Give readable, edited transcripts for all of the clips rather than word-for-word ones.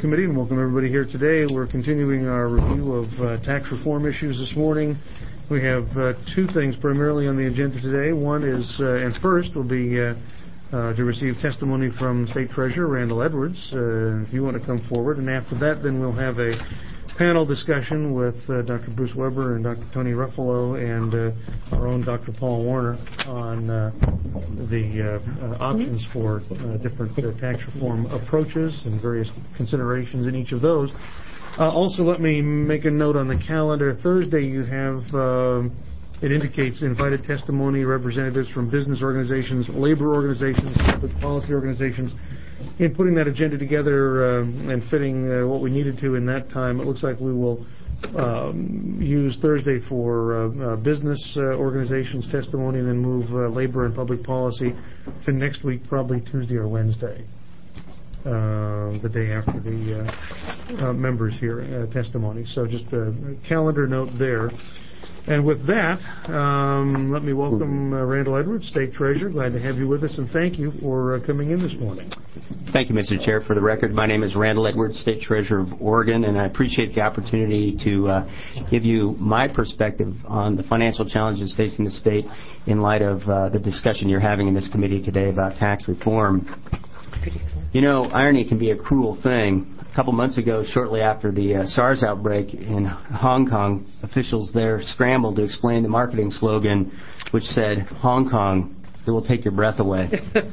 Committee, and welcome everybody here today. We're continuing our review of tax reform issues this morning. We have two things primarily on the agenda today. One is, and first will be to receive testimony from State Treasurer Randall Edwards, if you want to come forward. And after that, then we'll have a panel discussion with Dr. Bruce Weber and Dr. Tony Ruffalo and our own Dr. Paul Warner on the options for different tax reform approaches and various considerations in each of those. Also, let me make a note on the calendar. Thursday you have, it indicates invited testimony, representatives from business organizations, labor organizations, public policy organizations. In putting that agenda together and fitting what we needed to in that time, it looks like we will use Thursday for business organizations testimony and then move labor and public policy to next week, probably Tuesday or Wednesday, the day after the members here testimony. So just a calendar note there. And with that, let me welcome Randall Edwards, State Treasurer. Glad to have you with us, and thank you for coming in this morning. Thank you, Mr. Chair. For the record, my name is Randall Edwards, State Treasurer of Oregon, and I appreciate the opportunity to give you my perspective on the financial challenges facing the state in light of the discussion you're having in this committee today about tax reform. You know, irony can be a cruel thing. A couple months ago, shortly after the SARS outbreak in Hong Kong, officials there scrambled to explain the marketing slogan, which said, "Hong Kong, it will take your breath away."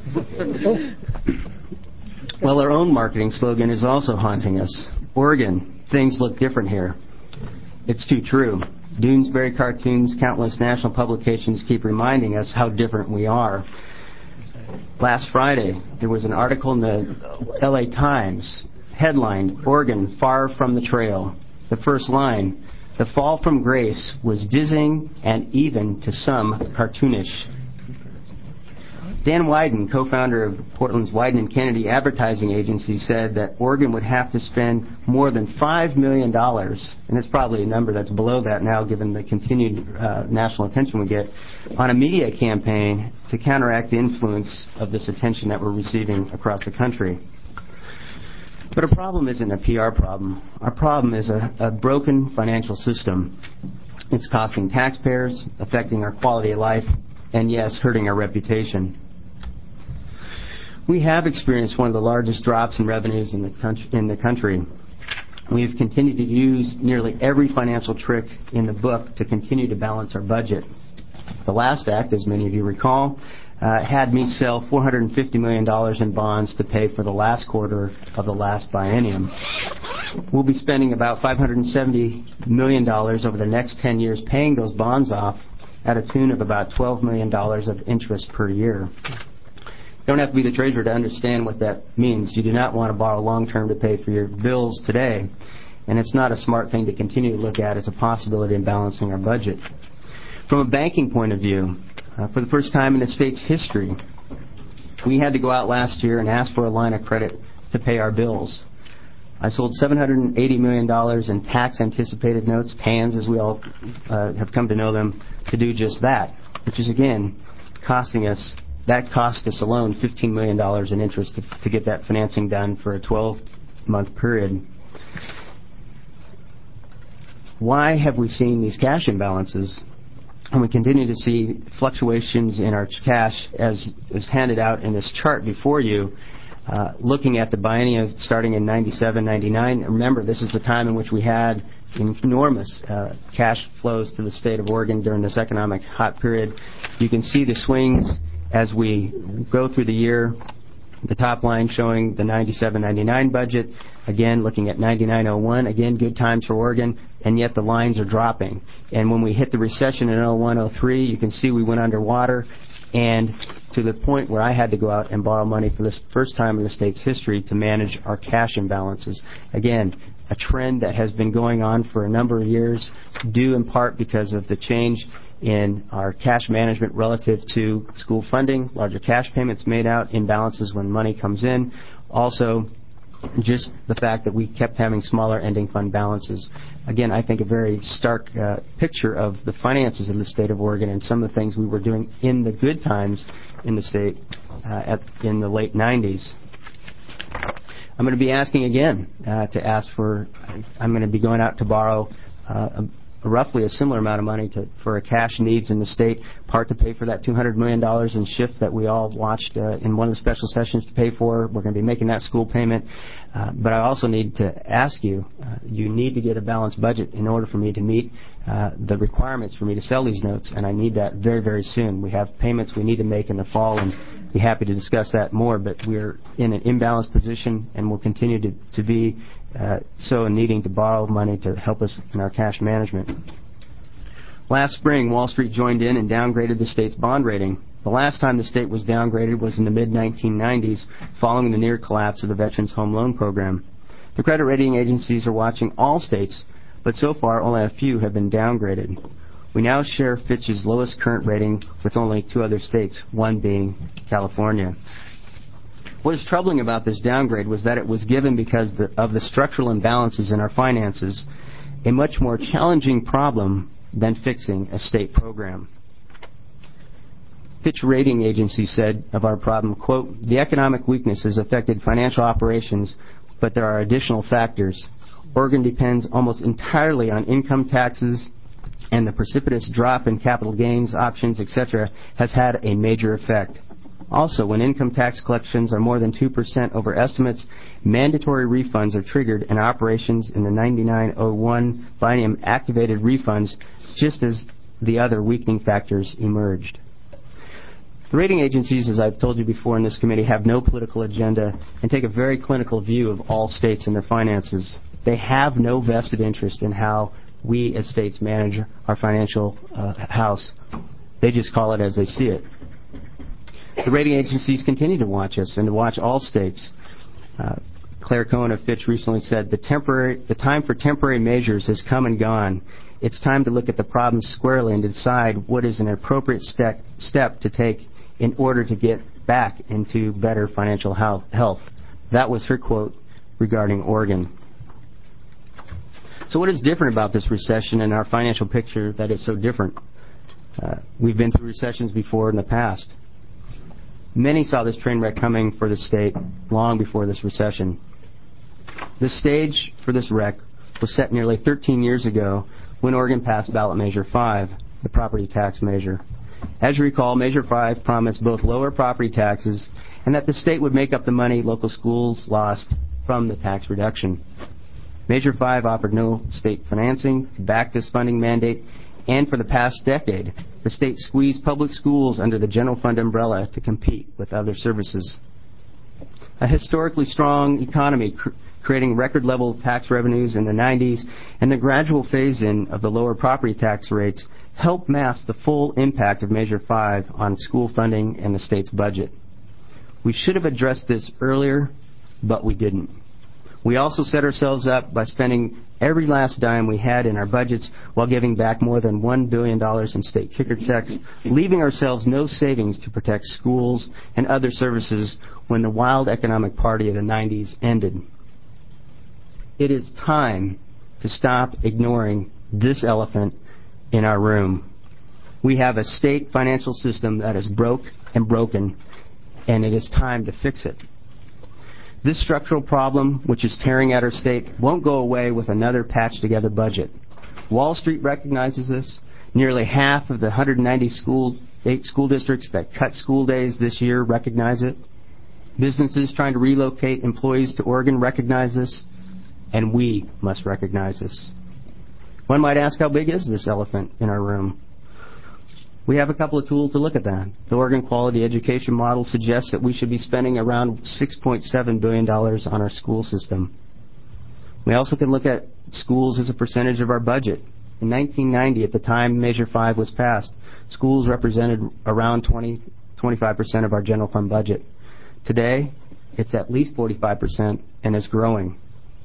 Well, our own marketing slogan is also haunting us. Oregon, things look different here. It's too true. Doonesbury cartoons, countless national publications keep reminding us how different we are. Last Friday, there was an article in the LA Times, headlined, "Oregon, Far from the Trail." The first line, "The fall from grace was dizzying and even to some cartoonish." Dan Wyden, co-founder of Portland's Wyden and Kennedy Advertising Agency, said that Oregon would have to spend more than $5 million, and it's probably a number that's below that now given the continued national attention we get, on a media campaign to counteract the influence of this attention that we're receiving across the country. But our problem isn't a PR problem. Our problem is a broken financial system. It's costing taxpayers, affecting our quality of life, and yes, hurting our reputation. We have experienced one of the largest drops in revenues in the country. We've continued to use nearly every financial trick in the book to continue to balance our budget. The last act, as many of you recall, had me sell $450 million in bonds to pay for the last quarter of the last biennium. We'll be spending about $570 million over the next 10 years paying those bonds off at a tune of about $12 million of interest per year. You don't have to be the treasurer to understand what that means. You do not want to borrow long-term to pay for your bills today, and it's not a smart thing to continue to look at as a possibility in balancing our budget. From a banking point of view, for the first time in the state's history, we had to go out last year and ask for a line of credit to pay our bills. I sold $780 million in tax-anticipated notes, TANs as we all have come to know them, to do just that, which is, again, costing us, that cost us alone $15 million in interest to get that financing done for a 12-month period. Why have we seen these cash imbalances? And we continue to see fluctuations in our cash as is handed out in this chart before you, looking at the biennium starting in 97, 99. Remember, this is the time in which we had enormous cash flows to the state of Oregon during this economic hot period. You can see the swings as we go through the year. The top line showing the 97-99 budget, again looking at 99-01, again good times for Oregon, and yet the lines are dropping. And when we hit the recession in 01-03, you can see we went underwater, and to the point where I had to go out and borrow money for the first time in the state's history to manage our cash imbalances. Again, a trend that has been going on for a number of years, due in part because of the change in our cash management relative to school funding, larger cash payments made out, imbalances when money comes in. Also, just the fact that we kept having smaller ending fund balances. Again, I think a very stark picture of the finances in the state of Oregon and some of the things we were doing in the good times in the state in the late 90s. I'm going to be asking again I'm going to be going out to borrow roughly a similar amount of money for cash needs in the state, part to pay for that $200 million in SHIFT that we all watched in one of the special sessions to pay for. We're going to be making that school payment. But I also need to ask you, you need to get a balanced budget in order for me to meet the requirements for me to sell these notes, and I need that very, very soon. We have payments we need to make in the fall, and be happy to discuss that more, but we're in an imbalanced position and will continue to be so needing to borrow money to help us in our cash management. Last spring, Wall Street joined in and downgraded the state's bond rating. The last time the state was downgraded was in the mid-1990s, following the near collapse of the Veterans Home Loan Program. The credit rating agencies are watching all states, but so far only a few have been downgraded. We now share Fitch's lowest current rating with only 2 other states, one being California. What is troubling about this downgrade was that it was given because of the structural imbalances in our finances, a much more challenging problem than fixing a state program. Fitch Rating Agency said of our problem, quote, "The economic weakness has affected financial operations, but there are additional factors. Oregon depends almost entirely on income taxes, and the precipitous drop in capital gains, options, etc. has had a major effect. Also, when income tax collections are more than 2% over estimates, mandatory refunds are triggered and operations in the 9901 biennium activated refunds just as the other weakening factors emerged." The rating agencies, as I've told you before in this committee, have no political agenda and take a very clinical view of all states and their finances. They have no vested interest in how we as states manage our financial house. They just call it as they see it. The rating agencies continue to watch us and to watch all states. Claire Cohen of Fitch recently said, the time for temporary measures has come and gone. It's time to look at the problem squarely and decide what is an appropriate step to take in order to get back into better financial health. That was her quote regarding Oregon. So what is different about this recession and our financial picture that is so different? We've been through recessions before in the past. Many saw this train wreck coming for the state long before this recession. The stage for this wreck was set nearly 13 years ago when Oregon passed Ballot Measure 5, the property tax measure. As you recall, Measure 5 promised both lower property taxes and that the state would make up the money local schools lost from the tax reduction. Measure 5 offered no state financing to back this funding mandate, and for the past decade, the state squeezed public schools under the general fund umbrella to compete with other services. A historically strong economy creating record-level tax revenues in the 90s and the gradual phase-in of the lower property tax rates helped mask the full impact of Measure 5 on school funding and the state's budget. We should have addressed this earlier, but we didn't. We also set ourselves up by spending every last dime we had in our budgets while giving back more than $1 billion in state kicker checks, leaving ourselves no savings to protect schools and other services when the wild economic party of the 90s ended. It is time to stop ignoring this elephant in our room. We have a state financial system that is broke and broken, and it is time to fix it. This structural problem, which is tearing at our state, won't go away with another patched-together budget. Wall Street recognizes this. Nearly half of the 190 school districts that cut school days this year recognize it. Businesses trying to relocate employees to Oregon recognize this, and we must recognize this. One might ask, how big is this elephant in our room? We have a couple of tools to look at that. The Oregon Quality Education Model suggests that we should be spending around $6.7 billion on our school system. We also can look at schools as a percentage of our budget. In 1990, at the time Measure 5 was passed, schools represented around 25% of our general fund budget. Today, it's at least 45% and is growing.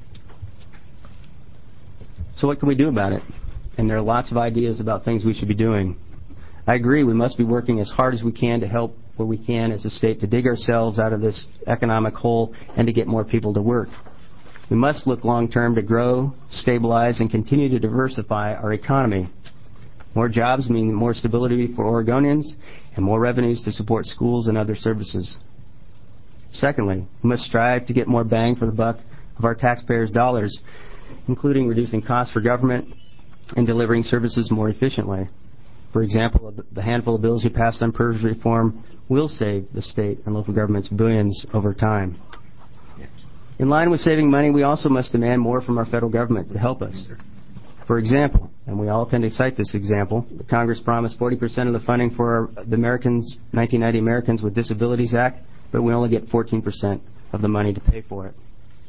So what can we do about it? And there are lots of ideas about things we should be doing. I agree we must be working as hard as we can to help where we can as a state to dig ourselves out of this economic hole and to get more people to work. We must look long-term to grow, stabilize, and continue to diversify our economy. More jobs mean more stability for Oregonians and more revenues to support schools and other services. Secondly, we must strive to get more bang for the buck of our taxpayers' dollars, including reducing costs for government and delivering services more efficiently. For example, the handful of bills you passed on PERS reform will save the state and local governments billions over time. In line with saving money, we also must demand more from our federal government to help us. For example, and we all tend to cite this example, the Congress promised 40% of the funding for the 1990 Americans with Disabilities Act, but we only get 14% of the money to pay for it.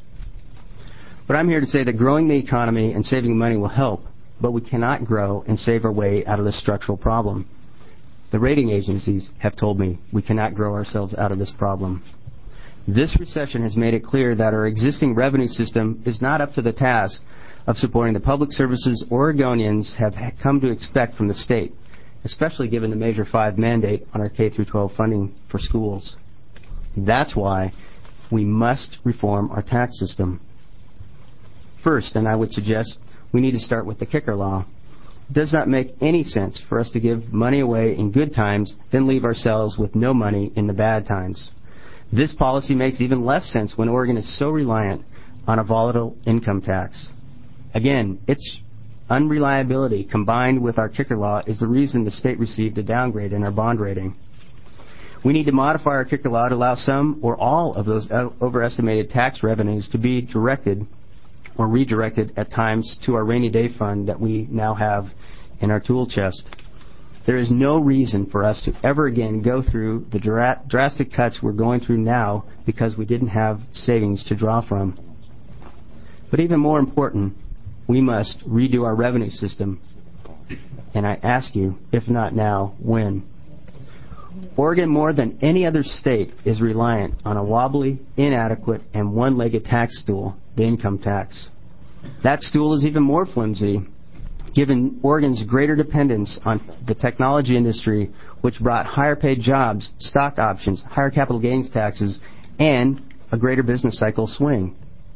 But I'm here to say that growing the economy and saving money will help, but we cannot grow and save our way out of this structural problem. The rating agencies have told me we cannot grow ourselves out of this problem. This recession has made it clear that our existing revenue system is not up to the task of supporting the public services Oregonians have come to expect from the state, especially given the Measure 5 mandate on our K-12 funding for schools. That's why we must reform our tax system. First, and I would suggest we need to start with the kicker law. It does not make any sense for us to give money away in good times, then leave ourselves with no money in the bad times. This policy makes even less sense when Oregon is so reliant on a volatile income tax. Again, its unreliability combined with our kicker law is the reason the state received a downgrade in our bond rating. We need to modify our kicker law to allow some or all of those overestimated tax revenues to be directed or redirected at times to our rainy day fund that we now have in our tool chest. There is no reason for us to ever again go through the drastic cuts we're going through now because we didn't have savings to draw from. But even more important, we must redo our revenue system. And I ask you, if not now, when? Oregon, more than any other state, is reliant on a wobbly, inadequate, and one-legged tax stool, the income tax. That stool is even more flimsy, given Oregon's greater dependence on the technology industry, which brought higher-paid jobs, stock options, higher capital gains taxes, and a greater business cycle swing.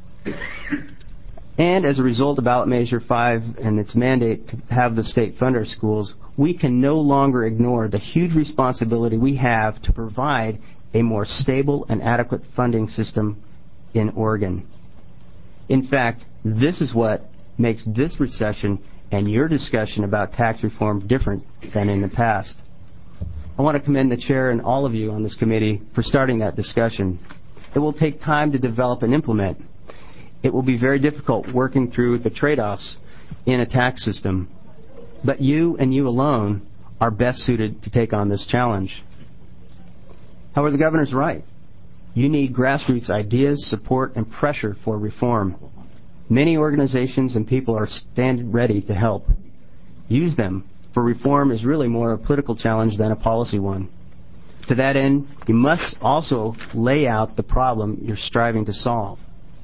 And as a result of Ballot Measure 5 and its mandate to have the state fund our schools, we can no longer ignore the huge responsibility we have to provide a more stable and adequate funding system in Oregon. In fact, this is what makes this recession and your discussion about tax reform different than in the past. I want to commend the chair and all of you on this committee for starting that discussion. It will take time to develop and implement. It will be very difficult working through the trade-offs in a tax system. But you and you alone are best suited to take on this challenge. However, the governor's right. You need grassroots ideas, support, and pressure for reform. Many organizations and people are standing ready to help. Use them, for reform is really more a political challenge than a policy one. To that end, you must also lay out the problem you're striving to solve.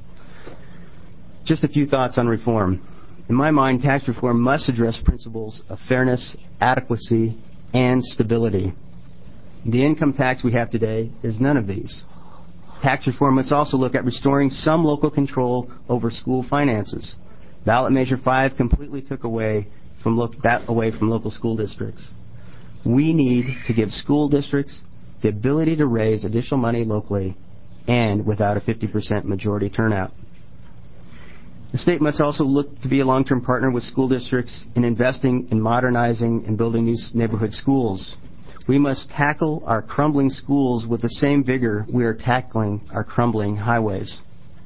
Just a few thoughts on reform. In my mind, tax reform must address principles of fairness, adequacy, and stability. The income tax we have today is none of these. Tax reform must also look at restoring some local control over school finances. Ballot Measure 5 completely took away from local school districts. We need to give school districts the ability to raise additional money locally and without a 50% majority turnout. The state must also look to be a long-term partner with school districts in investing in modernizing and building new neighborhood schools. We must tackle our crumbling schools with the same vigor we are tackling our crumbling highways.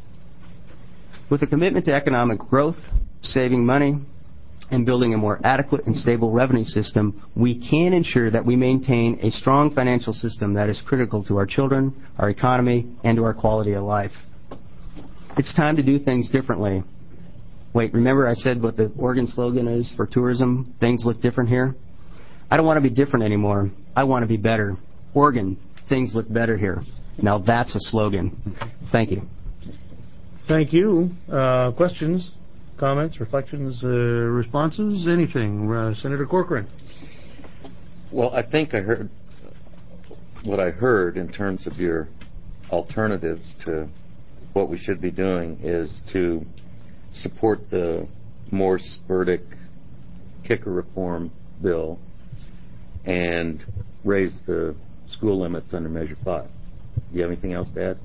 With a commitment to economic growth, saving money, and building a more adequate and stable revenue system, we can ensure that we maintain a strong financial system that is critical to our children, our economy, and to our quality of life. It's time to do things differently. Wait, remember I said what the Oregon slogan is for tourism? Things look different here? I don't want to be different anymore. I want to be better. Oregon, things look better here. Now that's a slogan. Thank you. Thank you. Questions, comments, reflections, responses, anything? Senator Corcoran. Well, I think I heard what I heard in terms of your alternatives to what we should be doing is to support the Morse Burdick kicker reform bill and raise the school limits under Measure 5. you have anything else to add?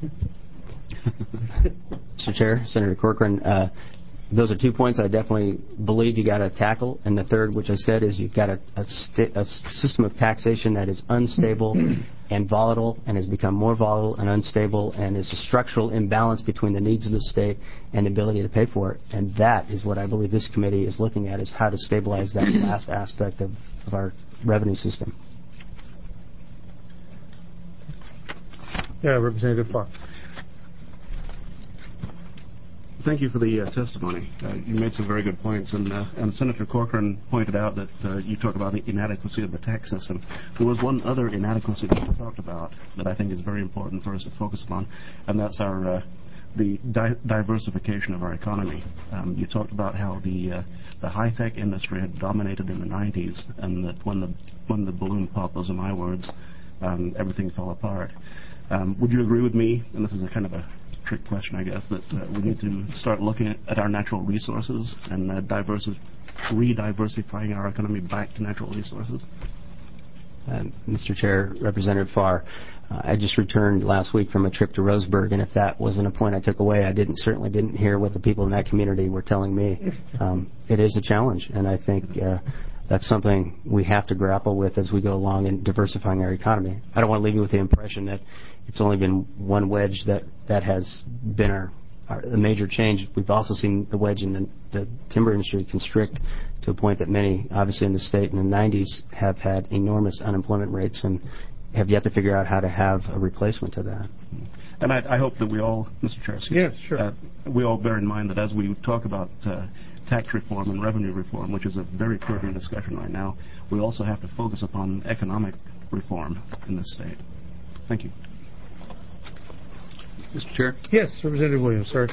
Mr. Chair, Senator Corcoran, those are 2 points I definitely believe you got to tackle. And the third, which I said, is you've got a system of taxation that is unstable and volatile, and has become more volatile and unstable, and is a structural imbalance between the needs of the state and the ability to pay for it. And that is what I believe this committee is looking at, is how to stabilize that last aspect of our revenue system. Yeah, Representative Farr. Thank you for the testimony. You made some very good points, and Senator Corcoran pointed out that you talked about the inadequacy of the tax system. There was one other inadequacy that you talked about that I think is very important for us to focus upon, and that's the diversification of our economy. You talked about how the high-tech industry had dominated in the 90s, and that when the balloon popped, those are my words, everything fell apart. Would you agree with me, and this is a kind of a trick question, I guess, that we need to start looking at our natural resources and re-diversifying our economy back to natural resources? Mr. Chair, Representative Farr, I just returned last week from a trip to Roseburg, and if that wasn't a point I took away, I certainly didn't hear what the people in that community were telling me. It is a challenge, and I think that's something we have to grapple with as we go along in diversifying our economy. I don't want to leave you with the impression that it's only been one wedge that has been the major change. We've also seen the wedge in the timber industry constrict to a point that many, obviously in the state in the 90s, have had enormous unemployment rates and have yet to figure out how to have a replacement to that. And I hope that we all, Mr. Chair, sure. We all bear in mind that as we talk about tax reform and revenue reform, which is a very pertinent discussion right now, we also have to focus upon economic reform in this state. Thank you. Mr. Chair? Yes, Representative Williams, sorry.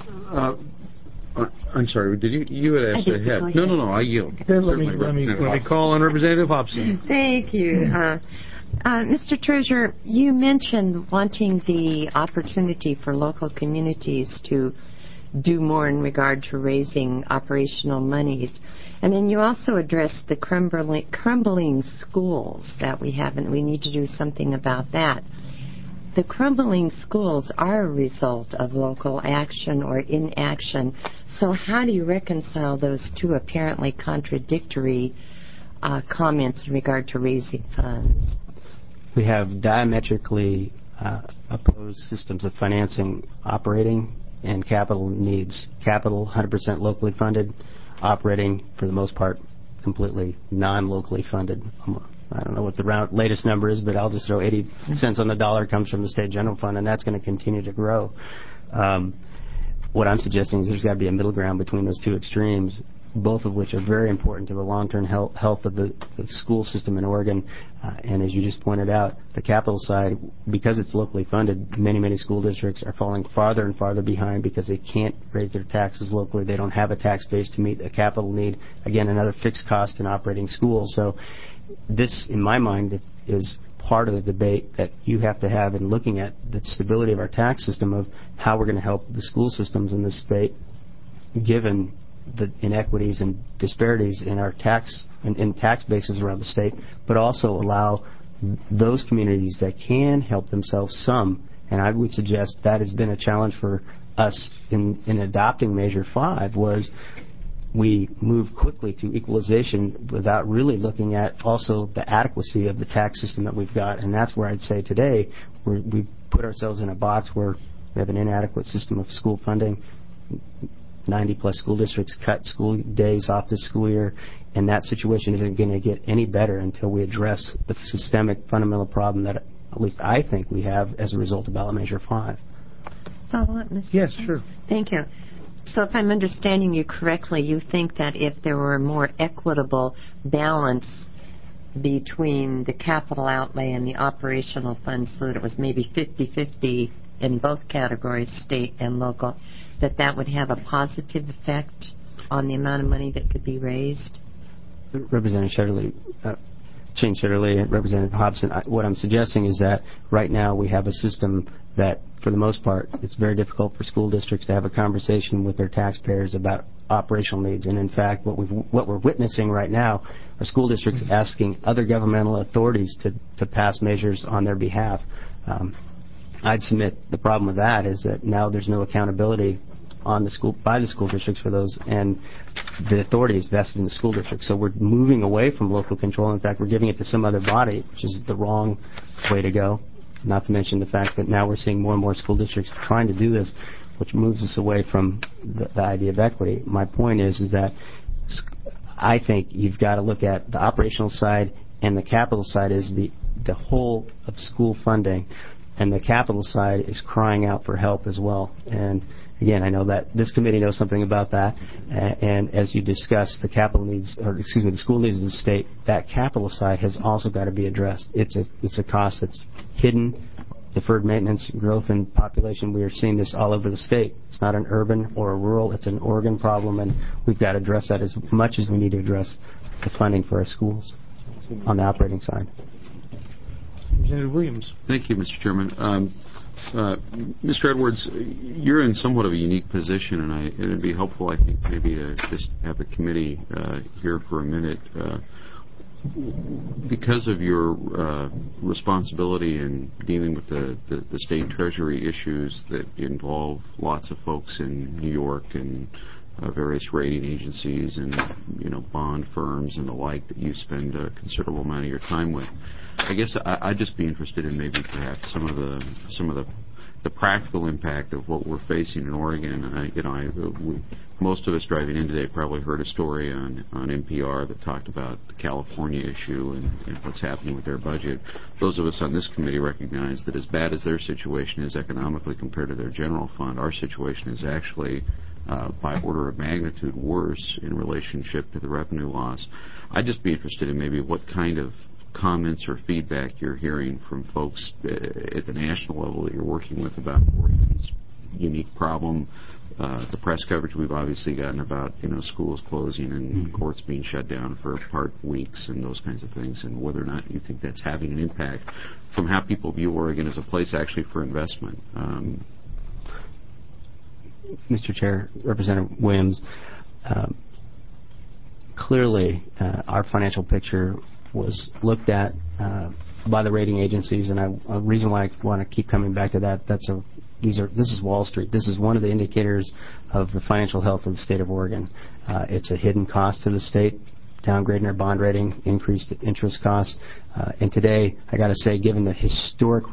I'm sorry, did you had asked ahead? No, I yield. Then let me call on Representative Hobson. Thank you. Mr. Treasurer, you mentioned wanting the opportunity for local communities to do more in regard to raising operational monies. And then you also addressed the crumbling schools that we have, and we need to do something about that. The crumbling schools are a result of local action or inaction. So how do you reconcile those two apparently contradictory comments in regard to raising funds? We have diametrically opposed systems of financing operating and capital needs. Capital, 100% locally funded. Operating, for the most part, completely non-locally funded. I don't know what the latest number is, but I'll just throw 80 cents on the dollar comes from the state general fund, and that's going to continue to grow. What I'm suggesting is there's got to be a middle ground between those two extremes, both of which are very important to the long-term health of the school system in Oregon. And as you just pointed out, the capital side, because it's locally funded, many school districts are falling farther and farther behind because they can't raise their taxes locally. They don't have a tax base to meet a capital need. Again, another fixed cost in operating schools. So this, in my mind, is part of the debate that you have to have in looking at the stability of our tax system, of how we're going to help the school systems in this state, given the inequities and disparities in our tax bases around the state, but also allow those communities that can help themselves some. And I would suggest that has been a challenge for us in adopting Measure 5, was we moved quickly to equalization without really looking at also the adequacy of the tax system that we've got. And that's where I'd say today we've put ourselves in a box where we have an inadequate system of school funding. 90-plus school districts cut school days off this school year, and that situation isn't going to get any better until we address the systemic fundamental problem that at least I think we have as a result of ballot measure 5. Follow up, Mr. Yes, sure. Thank you. So if I'm understanding you correctly, you think that if there were a more equitable balance between the capital outlay and the operational funds, so that it was maybe 50-50 in both categories, state and local, that would have a positive effect on the amount of money that could be raised? Representative Shane Shetterly and Representative Hobson, what I'm suggesting is that right now we have a system that, for the most part, it's very difficult for school districts to have a conversation with their taxpayers about operational needs. And in fact, what we're witnessing right now are school districts asking other governmental authorities to pass measures on their behalf. I'd submit the problem with that is that now there's no accountability on the school by the school districts for those, and the authority is vested in the school district. So we're moving away from local control. In fact, we're giving it to some other body, which is the wrong way to go. Not to mention the fact that now we're seeing more and more school districts trying to do this, which moves us away from the idea of equity. My point is that I think you've got to look at the operational side, and the capital side is the whole of school funding, and the capital side is crying out for help as well. And again, I know that this committee knows something about that, and as you discussed, the the school needs of the state, that capital side has also got to be addressed. It's a cost that's hidden. Deferred maintenance, growth in population, we are seeing this all over the state. It's not an urban or a rural, it's an Oregon problem, and we've got to address that as much as we need to address the funding for our schools on the operating side. Representative Williams. Thank you, Mr. Chairman. Mr. Edwards, you're in somewhat of a unique position, and it would be helpful, I think, maybe to just have the committee here for a minute. Because of your responsibility in dealing with the state treasury issues that involve lots of folks in New York and various rating agencies and bond firms and the like that you spend a considerable amount of your time with, I guess I'd just be interested in maybe perhaps some of the practical impact of what we're facing in Oregon. Most of us driving in today probably heard a story on NPR that talked about the California issue and what's happening with their budget. Those of us on this committee recognize that as bad as their situation is economically compared to their general fund, our situation is actually by order of magnitude worse in relationship to the revenue loss. I'd just be interested in maybe what kind of comments or feedback you're hearing from folks at the national level that you're working with about Oregon's unique problem. The press coverage we've obviously gotten about schools closing and courts being shut down for part weeks and those kinds of things, and whether or not you think that's having an impact from how people view Oregon as a place actually for investment. Mr. Chair, Representative Williams, clearly our financial picture was looked at by the rating agencies, and a reason why I want to keep coming back to that, this is Wall Street. This is one of the indicators of the financial health of the state of Oregon. It's a hidden cost to the state, downgrading our bond rating, increased interest costs, and today, I got to say, given the historic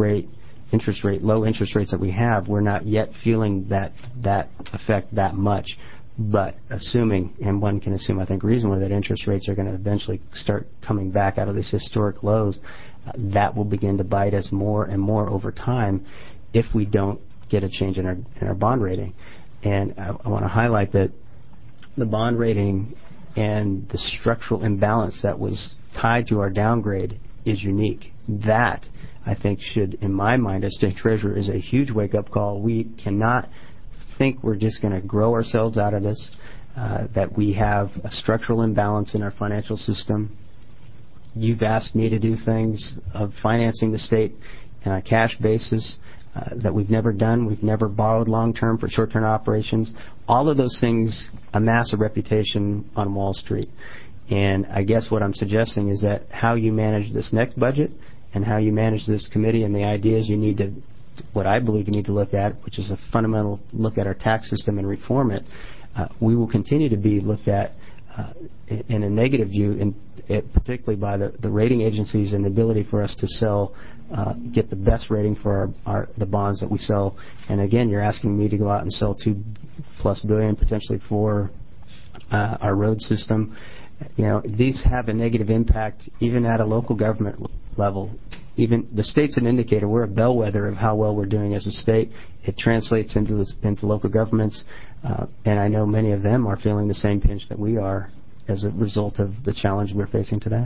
low interest rates that we have, we're not yet feeling that effect that much. But assuming, and one can assume, I think, reasonably, that interest rates are going to eventually start coming back out of these historic lows, that will begin to bite us more and more over time if we don't get a change in our bond rating. And I want to highlight that the bond rating and the structural imbalance that was tied to our downgrade is unique. That, I think, should, in my mind, as state treasurer, is a huge wake-up call. We cannot think we're just going to grow ourselves out of this, that we have a structural imbalance in our financial system. You've asked me to do things of financing the state on a cash basis that we've never done. We've never borrowed long-term for short-term operations. All of those things amass a reputation on Wall Street. And I guess what I'm suggesting is that how you manage this next budget and how you manage this committee and the ideas you need to, what I believe you need to look at, which is a fundamental look at our tax system and reform it, we will continue to be looked at in a negative view, particularly by the rating agencies and the ability for us to sell, get the best rating for the bonds that we sell. And again, you're asking me to go out and sell $2+ billion potentially for our road system. These have a negative impact even at a local government level. Even the state's an indicator. We're a bellwether of how well we're doing as a state. It translates into local governments, and I know many of them are feeling the same pinch that we are as a result of the challenge we're facing today.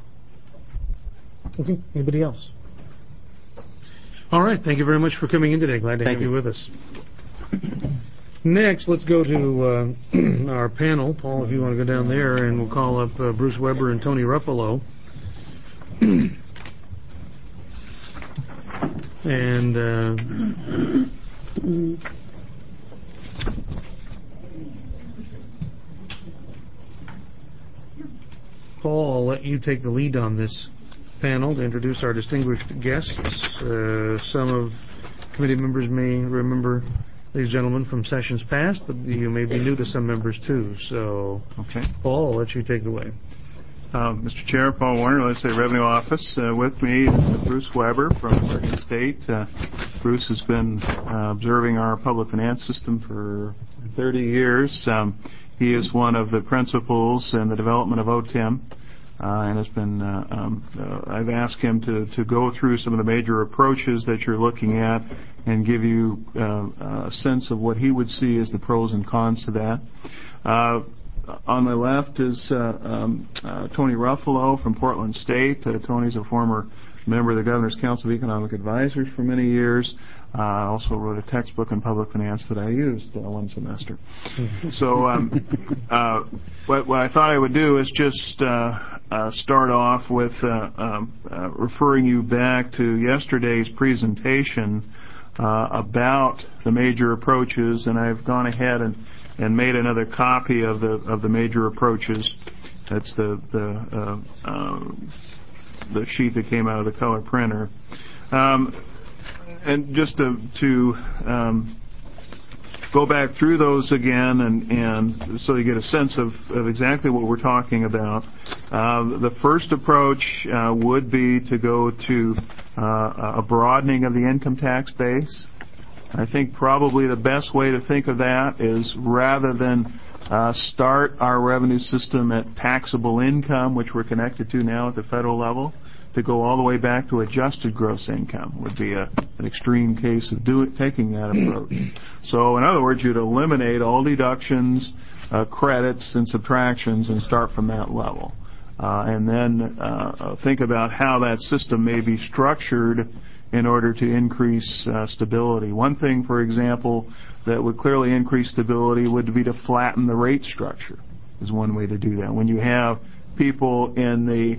Okay. Anybody else? All right. Thank you very much for coming in today. Glad to have you with us. Next, let's go to our panel. Paul, if you want to go down there, and we'll call up Bruce Weber and Tony Ruffalo. And Paul, I'll let you take the lead on this panel to introduce our distinguished guests. Some of committee members may remember these gentlemen from sessions past, but you may be new to some members too. So, Okay. Paul, I'll let you take it away. Mr. Chair, Paul Warner, Legislative Revenue Office. With me is Bruce Weber from Oregon State. Bruce has been observing our public finance system for 30 years. He is one of the principals in the development of OTIM, and has been. I've asked him to go through some of the major approaches that you're looking at and give you a sense of what he would see as the pros and cons to that. On my left is Tony Ruffalo from Portland State. Tony's a former member of the Governor's Council of Economic Advisors for many years. Also wrote a textbook in public finance that I used one semester. So what I thought I would do is just start off with referring you back to yesterday's presentation about the major approaches, and I've gone ahead and made another copy of the major approaches. That's the sheet that came out of the color printer. And just to go back through those again, and so you get a sense of exactly what we're talking about. The first approach would be to go to a broadening of the income tax base. I think probably the best way to think of that is rather than start our revenue system at taxable income, which we're connected to now at the federal level, to go all the way back to adjusted gross income would be an extreme case of taking that approach. So in other words, you'd eliminate all deductions, credits, and subtractions and start from that level. And then think about how that system may be structured in order to increase stability. One thing, for example, that would clearly increase stability would be to flatten the rate structure, is one way to do that. When you have people in the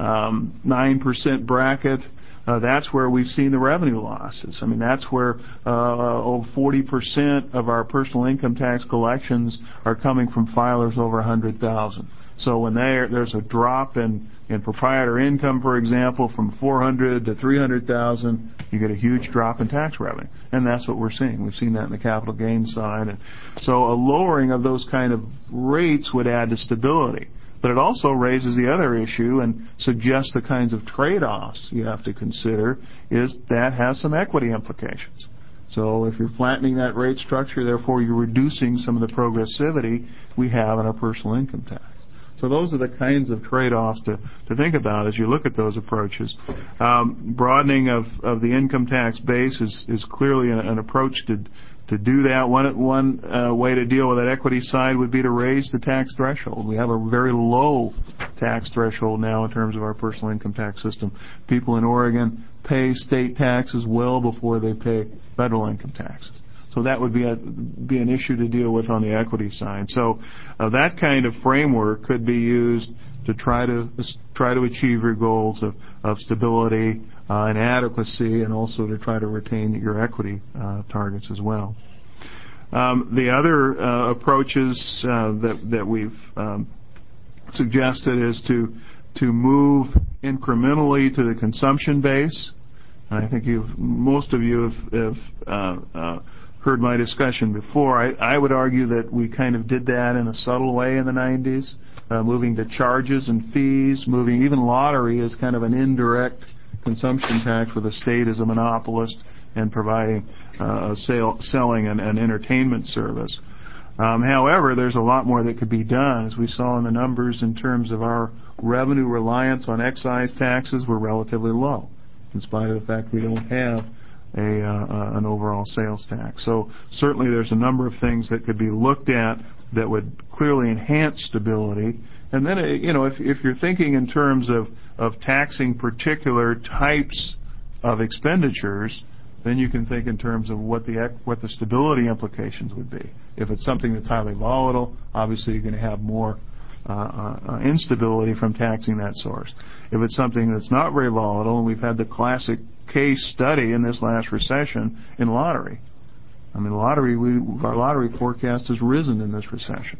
9% bracket, that's where we've seen the revenue losses. I mean, that's where over 40% of our personal income tax collections are coming from filers over $100,000. So when there's a drop in proprietor income, for example, from $400,000 to $300,000, you get a huge drop in tax revenue, and that's what we're seeing. We've seen that in the capital gains side, and so a lowering of those kind of rates would add to stability. But it also raises the other issue and suggests the kinds of trade-offs you have to consider. Is that has some equity implications. So if you're flattening that rate structure, therefore you're reducing some of the progressivity we have in our personal income tax. So those are the kinds of trade-offs to think about as you look at those approaches. Broadening of the income tax base is clearly an approach to do that. One way to deal with that equity side would be to raise the tax threshold. We have a very low tax threshold now in terms of our personal income tax system. People in Oregon pay state taxes well before they pay federal income taxes. So that would be an issue to deal with on the equity side. So that kind of framework could be used to try to achieve your goals of stability and adequacy, and also to try to retain your equity targets as well. The other approaches that we've suggested is to move incrementally to the consumption base. I think most of you have heard my discussion before. I would argue that we kind of did that in a subtle way in the 90s, moving to charges and fees, moving even lottery as kind of an indirect consumption tax where the state is a monopolist and providing selling and entertainment service. However, there's a lot more that could be done. As we saw in the numbers in terms of our revenue reliance on excise taxes, we're relatively low, in spite of the fact we don't have an overall sales tax. So certainly there's a number of things that could be looked at that would clearly enhance stability. And then, if you're thinking in terms of taxing particular types of expenditures, then you can think in terms of what the stability implications would be. If it's something that's highly volatile, obviously you're going to have more instability from taxing that source. If it's something that's not very volatile, and we've had the classic case study in this last recession in lottery. I mean, our lottery forecast has risen in this recession.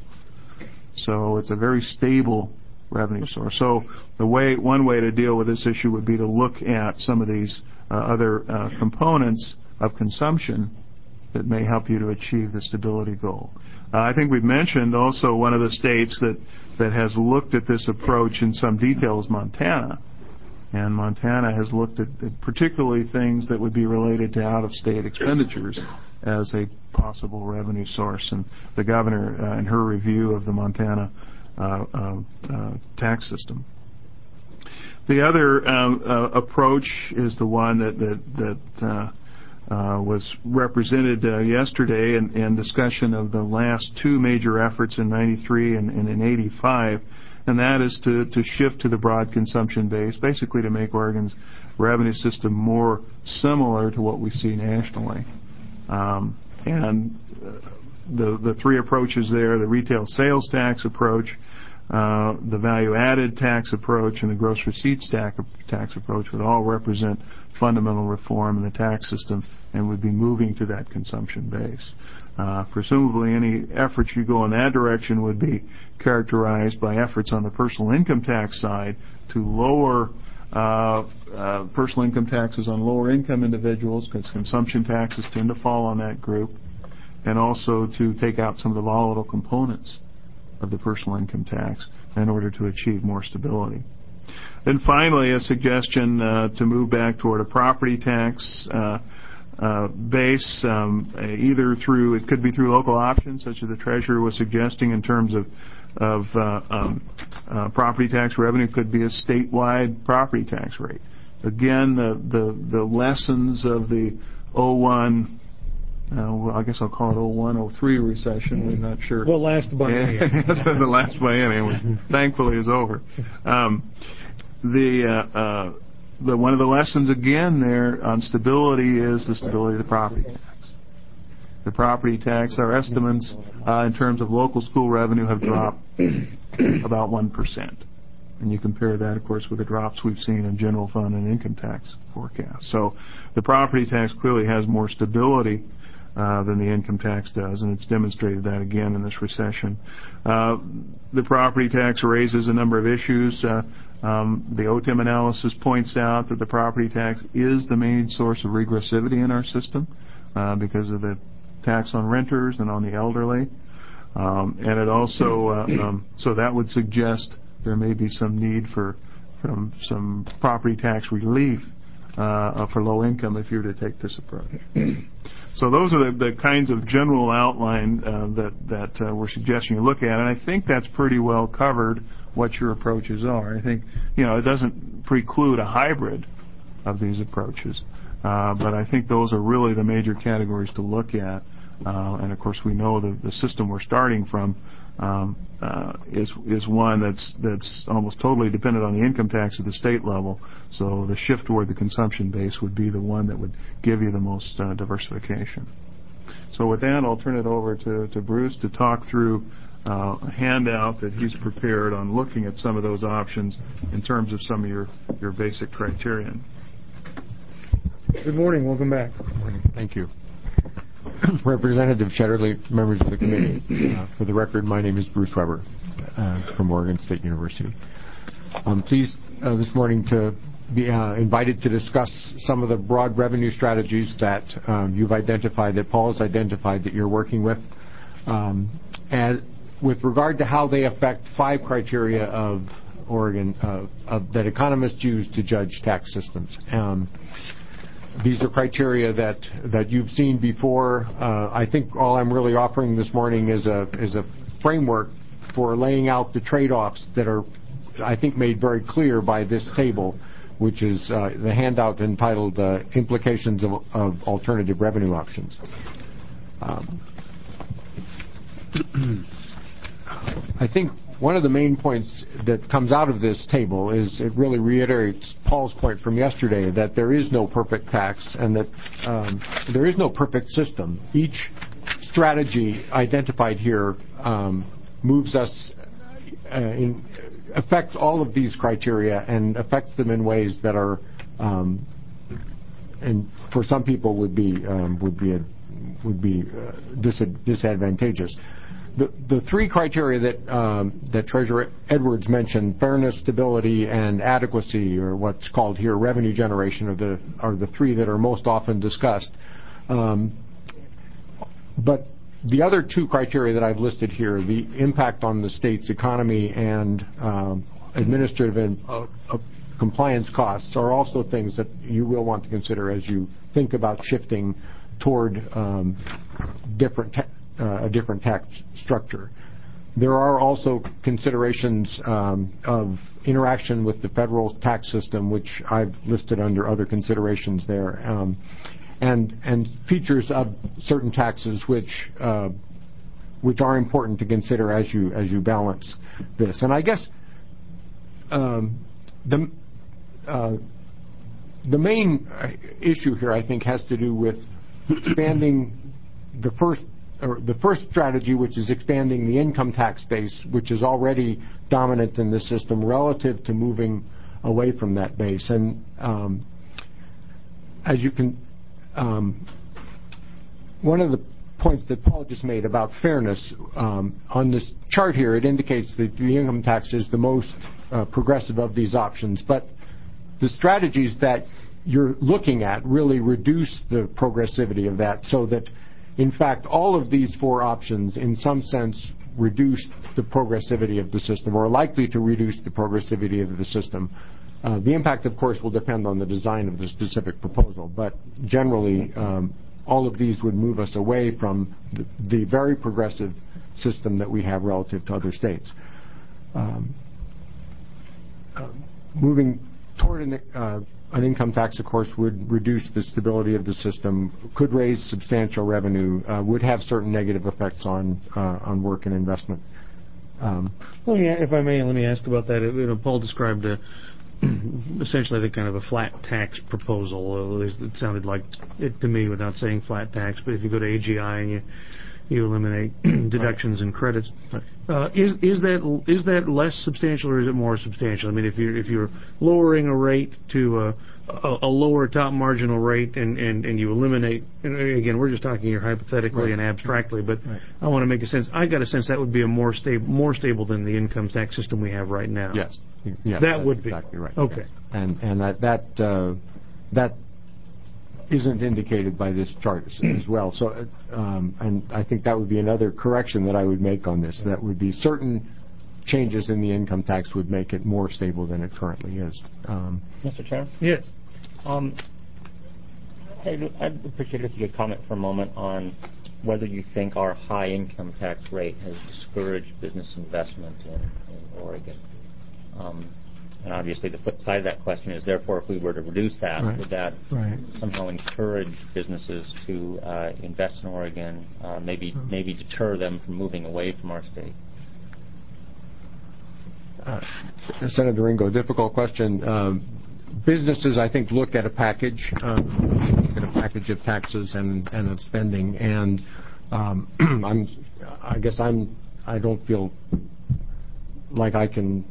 So it's a very stable revenue source. So one way to deal with this issue would be to look at some of these other components of consumption that may help you to achieve the stability goal. I think we've mentioned also one of the states that has looked at this approach in some detail is Montana. And Montana has looked at particularly things that would be related to out-of-state expenditures as a possible revenue source. And the governor, in her review of the Montana tax system. The other approach is the one that was represented yesterday in discussion of the last two major efforts in 93 and in 85, and that is to shift to the broad consumption base, basically to make Oregon's revenue system more similar to what we see nationally. And the three approaches there, the retail sales tax approach, the value-added tax approach, and the gross receipts tax approach would all represent fundamental reform in the tax system and would be moving to that consumption base. Presumably any efforts you go in that direction would be characterized by efforts on the personal income tax side to lower personal income taxes on lower income individuals, because consumption taxes tend to fall on that group, and also to take out some of the volatile components of the personal income tax in order to achieve more stability. And finally, a suggestion to move back toward a property tax base, either through, it could be through local options, such as the Treasurer was suggesting in terms of property tax revenue, could be a statewide property tax rate. Again, the lessons of the 01, well, I guess I'll call it 01, 03 recession. We're not sure. The last biennium. The last biennium, which thankfully is over. One of the lessons again there on stability is the stability of the property tax. The property tax, our estimates in terms of local school revenue have dropped about 1%. And you compare that, of course, with the drops we've seen in general fund and income tax forecasts. So the property tax clearly has more stability than the income tax does, and it's demonstrated that again in this recession. The property tax raises a number of issues. The OTIM analysis points out that the property tax is the main source of regressivity in our system because of the tax on renters and on the elderly. And it also, so that would suggest there may be some need for some property tax relief for low income if you were to take this approach. So those are the kinds of general outline that we're suggesting you look at, and I think that's pretty well covered what your approaches are. I think, it doesn't preclude a hybrid of these approaches, but I think those are really the major categories to look at. And of course, we know the system we're starting from is one that's almost totally dependent on the income tax at the state level. So the shift toward the consumption base would be the one that would give you the most diversification. So with that, I'll turn it over to Bruce to talk through a handout that he's prepared on looking at some of those options in terms of some of your basic criterion. Good morning. Welcome back. Good morning. Thank you. Representative Shetterly, members of the committee. For the record, my name is Bruce Weber from Oregon State University. I'm pleased this morning to be invited to discuss some of the broad revenue strategies that you've identified, that Paul has identified that you're working with, and with regard to how they affect 5 criteria of Oregon that economists use to judge tax systems. These are criteria that you've seen before. I think all I'm really offering this morning is a framework for laying out the trade-offs that are, I think, made very clear by this table, which is the handout entitled Implications of Alternative Revenue Options. I think one of the main points that comes out of this table is it really reiterates Paul's point from yesterday that there is no perfect tax and that there is no perfect system. Each strategy identified here moves us, affects all of these criteria and affects them in ways that are, and for some people would be disadvantageous. The 3 criteria that Treasurer Edwards mentioned, fairness, stability, and adequacy, or what's called here revenue generation, are the 3 that are most often discussed. But the other two criteria that I've listed here, the impact on the state's economy and administrative and compliance costs, are also things that you will want to consider as you think about shifting toward a different tax structure. There are also considerations of interaction with the federal tax system, which I've listed under other considerations there, and features of certain taxes which are important to consider as you balance this. And I guess the main issue here, I think, has to do with expanding the first strategy, which is expanding the income tax base, which is already dominant in this system, relative to moving away from that base. And as you can, one of the points that Paul just made about fairness, on this chart here, it indicates that the income tax is the most progressive of these options. But the strategies that you're looking at really reduce the progressivity of that, so that in fact all of these four options in some sense reduce the progressivity of the system, or are likely to reduce the progressivity of the system. The impact, of course, will depend on the design of the specific proposal, but generally all of these would move us away from the very progressive system that we have relative to other states. Moving toward an income tax, of course, would reduce the stability of the system, could raise substantial revenue, would have certain negative effects on work and investment. If I may, let me ask about that. Paul described essentially the kind of a flat tax proposal. At least it sounded like it to me, without saying flat tax. But if you go to AGI and you eliminate deductions and credits, is that less substantial, or is it more substantial? I mean, if you're lowering a rate to a lower top marginal rate and you eliminate, and again, we're just talking here hypothetically and abstractly, but I want to make a sense. I got a sense that would be a more stable than the income tax system we have right now. Yes, that would be exactly right. Okay, yes. And that isn't indicated by this chart as well. So, and I think that would be another correction that I would make on this. That would be certain changes in the income tax would make it more stable than it currently is. Mr. Chairman? Yes. I'd appreciate it if you could comment for a moment on whether you think our high income tax rate has discouraged business investment in Oregon. And obviously the flip side of that question is, therefore, if we were to reduce that, would that somehow encourage businesses to invest in Oregon, maybe deter them from moving away from our state? Senator Ringo, difficult question. Businesses, I think, look at a package, of taxes and of spending, and I don't feel like I can.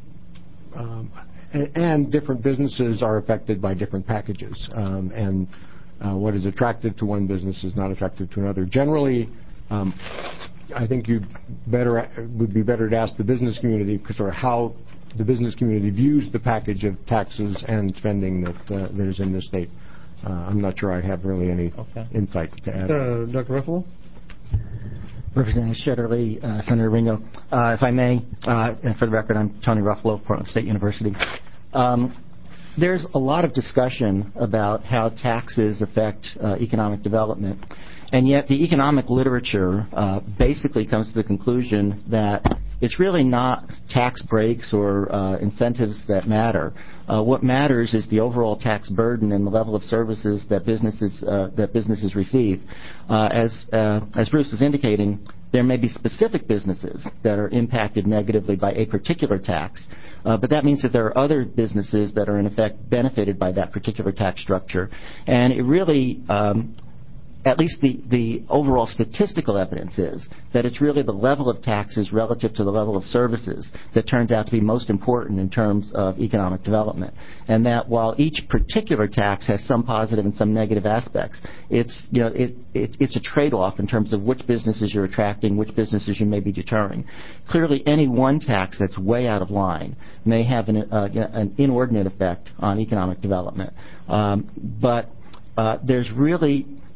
And different businesses are affected by different packages, and what is attractive to one business is not attractive to another. Generally, I think would be better to ask the business community, or how the business community views the package of taxes and spending that is in this state. I'm not sure I have really any insight to add. Dr. Ruffalo? Representative Shetterly, Senator Ringo. If I may, and for the record, I'm Tony Ruffalo of Portland State University. There's a lot of discussion about how taxes affect economic development, and yet the economic literature basically comes to the conclusion that it's really not tax breaks or incentives that matter. What matters is the overall tax burden and the level of services that businesses receive. As Bruce was indicating, there may be specific businesses that are impacted negatively by a particular tax, but that means that there are other businesses that are in effect benefited by that particular tax structure. And it really, at least the overall statistical evidence is that it's really the level of taxes relative to the level of services that turns out to be most important in terms of economic development. And that while each particular tax has some positive and some negative aspects, it's a trade-off in terms of which businesses you're attracting, which businesses you may be deterring. Clearly, any one tax that's way out of line may have an inordinate effect on economic development. But there's really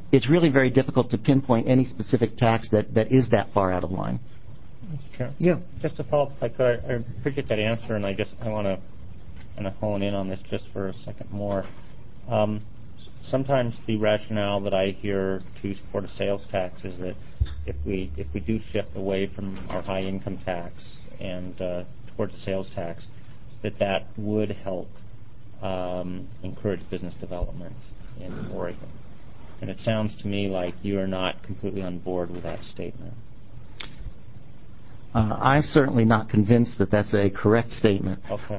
it's really very difficult to pinpoint any specific tax that is that far out of line. Mr. Chair? Yeah. Just to follow up, if I could, I appreciate that answer, and I want to kind of hone in on this just for a second more. Sometimes the rationale that I hear to support a sales tax is that if we do shift away from our high income tax and towards a sales tax, that would help encourage business development in Oregon. And it sounds to me like you are not completely on board with that statement. I'm certainly not convinced that that's a correct statement. Okay.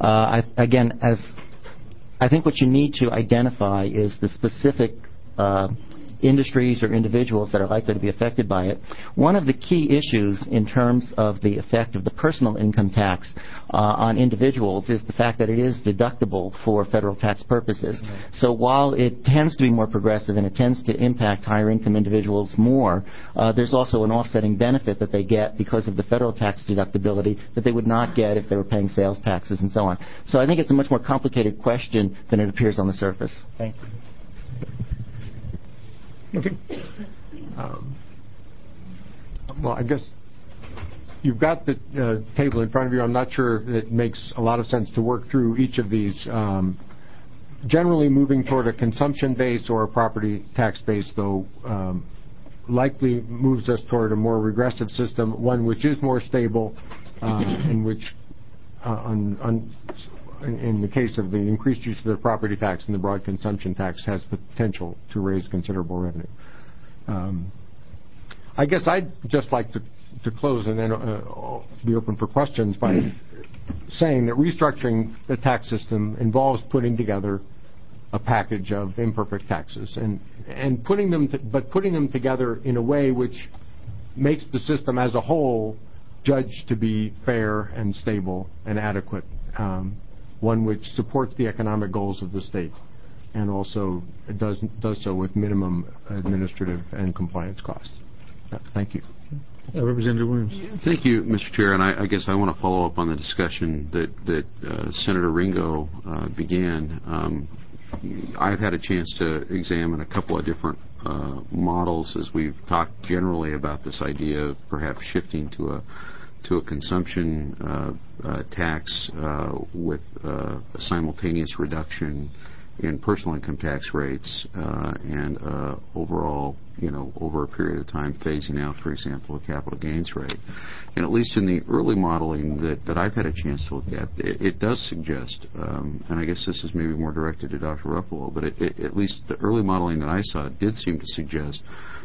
I think what you need to identify is the specific industries or individuals that are likely to be affected by it. One of the key issues in terms of the effect of the personal income tax on individuals is the fact that it is deductible for federal tax purposes. Mm-hmm. So while it tends to be more progressive and it tends to impact higher income individuals more, there's also an offsetting benefit that they get because of the federal tax deductibility that they would not get if they were paying sales taxes and so on. So I think it's a much more complicated question than it appears on the surface. Thank you. Okay. Well, I guess you've got the table in front of you. I'm not sure it makes a lot of sense to work through each of these. Generally moving toward a consumption base or a property tax base, though, likely moves us toward a more regressive system, one which is more stable, and which, in the case of the increased use of the property tax and the broad consumption tax, has potential to raise considerable revenue. I guess I'd just like to close and then be open for questions by saying that restructuring the tax system involves putting together a package of imperfect taxes and putting them together in a way which makes the system as a whole judged to be fair and stable and adequate. One which supports the economic goals of the state and also does so with minimum administrative and compliance costs. Thank you. Representative Williams. Thank you, Mr. Chair. And I guess I want to follow up on the discussion that Senator Ringo began. I've had a chance to examine a couple of different models as we've talked generally about this idea of perhaps shifting to a consumption tax with a simultaneous reduction in personal income tax rates and overall, over a period of time phasing out, for example, a capital gains rate. And at least in the early modeling that I've had a chance to look at, it does suggest, and I guess this is maybe more directed to Dr. Ruffalo, but at least the early modeling that I saw did seem to suggest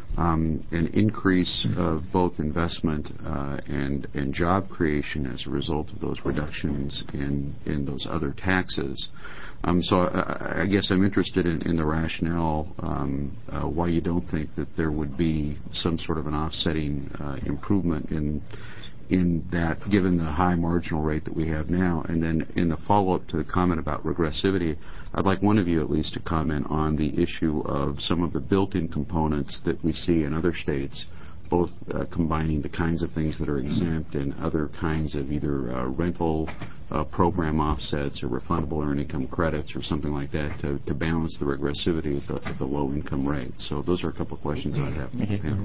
an increase of both investment and job creation as a result of those reductions in those other taxes. So I guess I'm interested in the rationale why you don't think that there would be some sort of an offsetting improvement in that, given the high marginal rate that we have now. And then in the follow-up to the comment about regressivity, I'd like one of you at least to comment on the issue of some of the built-in components that we see in other states, both combining the kinds of things that are exempt and other kinds of either rental program offsets or refundable earned income credits or something like that to balance the regressivity at the low income rate. So those are a couple of questions I have.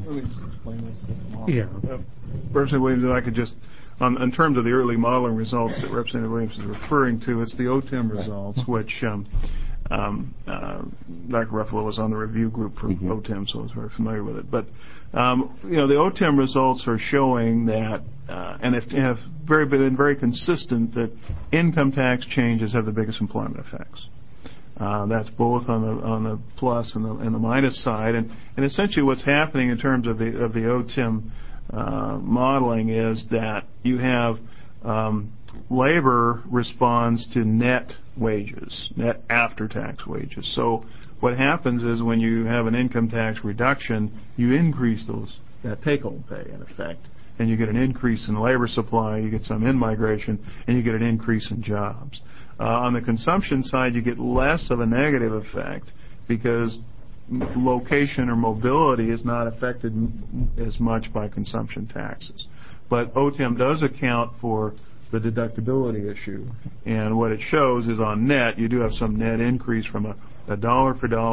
Yeah. Representative Williams, if I could just, in terms of the early modeling results that Representative Williams is referring to, it's the OTEM results, which Dr. Ruffalo was on the review group for OTEM, so I was very familiar with it. But the OTEM results are showing that, and have been very consistent, that income tax changes have the biggest employment effects. That's both on the plus and the minus side, and essentially what's happening in terms of the OTEM modeling is that you have labor responds to net wages, net after-tax wages. So what happens is when you have an income tax reduction, you increase that take-home pay, in effect, and you get an increase in labor supply, you get some in-migration, and you get an increase in jobs. On the consumption side, you get less of a negative effect because location or mobility is not affected as much by consumption taxes. But OTEM does account for the deductibility issue, and what it shows is on net, you do have some net increase from a dollar for dollar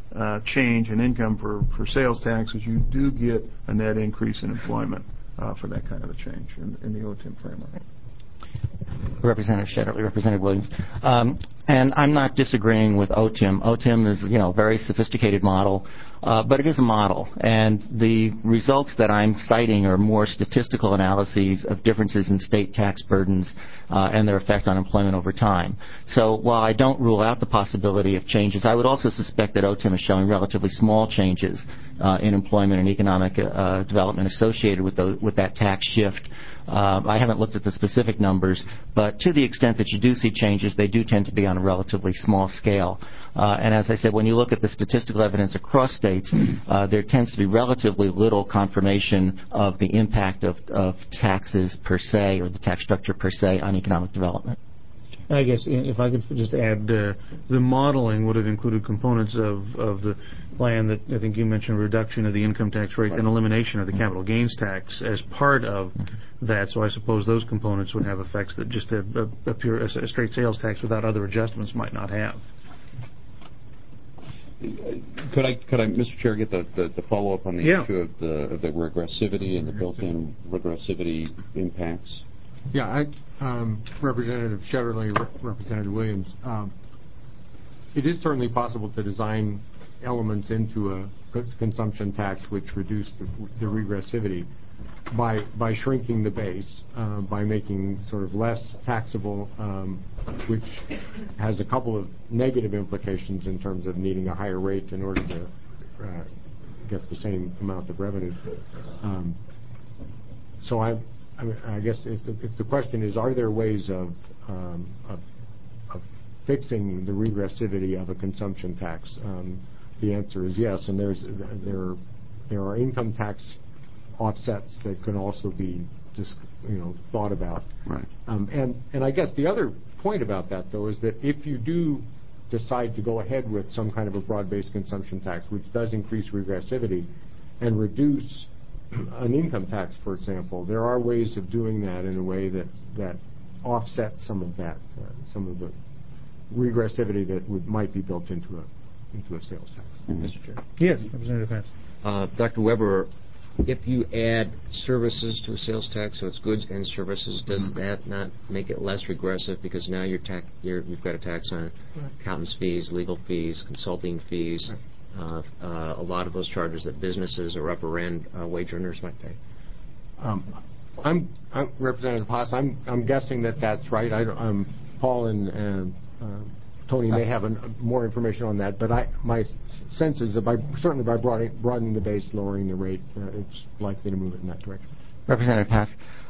change in income for sales taxes, you do get a net increase in employment for that kind of a change in the OTIM framework. Representative Shetterly, Representative Williams. And I'm not disagreeing with OTIM. OTIM is, a very sophisticated model, but it is a model. And the results that I'm citing are more statistical analyses of differences in state tax burdens and their effect on employment over time. So while I don't rule out the possibility of changes, I would also suspect that OTIM is showing relatively small changes in employment and economic development associated with that tax shift. I haven't looked at the specific numbers, but to the extent that you do see changes, they do tend to be on a relatively small scale. And as I said, when you look at the statistical evidence across states, there tends to be relatively little confirmation of the impact of taxes per se or the tax structure per se on economic development. I guess if I could just add, the modeling would have included components of the plan that I think you mentioned, reduction of the income tax rate and elimination of the capital gains tax as part of that. So I suppose those components would have effects that just a straight sales tax without other adjustments might not have. Could I, Mr. Chair, get the follow-up on the issue of the regressivity and the built-in regressivity impacts? Yeah, Representative Shetterly, Representative Williams, it is certainly possible to design elements into a consumption tax which reduce the regressivity by shrinking the base, by making sort of less taxable, which has a couple of negative implications in terms of needing a higher rate in order to get the same amount of revenue. So I guess if the question is, are there ways of fixing the regressivity of a consumption tax? The answer is yes, and there are income tax offsets that can also be just thought about. Right. And I guess the other point about that, though, is that if you do decide to go ahead with some kind of a broad-based consumption tax, which does increase regressivity and reduce an income tax, for example, there are ways of doing that in a way that offsets some of that, some of the regressivity that might be built into a sales tax. Mr. Chair. Yes, Representative Hess. Dr. Weber, if you add services to a sales tax, so it's goods and services, does that not make it less regressive because now you've got a tax on accountants' fees, legal fees, consulting fees, a lot of those charges that businesses or upper-end wage earners might pay? I'm Representative Haas. I'm guessing that's right. Paul and Tony may have more information on that, but my sense is that certainly by broadening the base, lowering the rate, it's likely to move it in that direction. Representative Haas,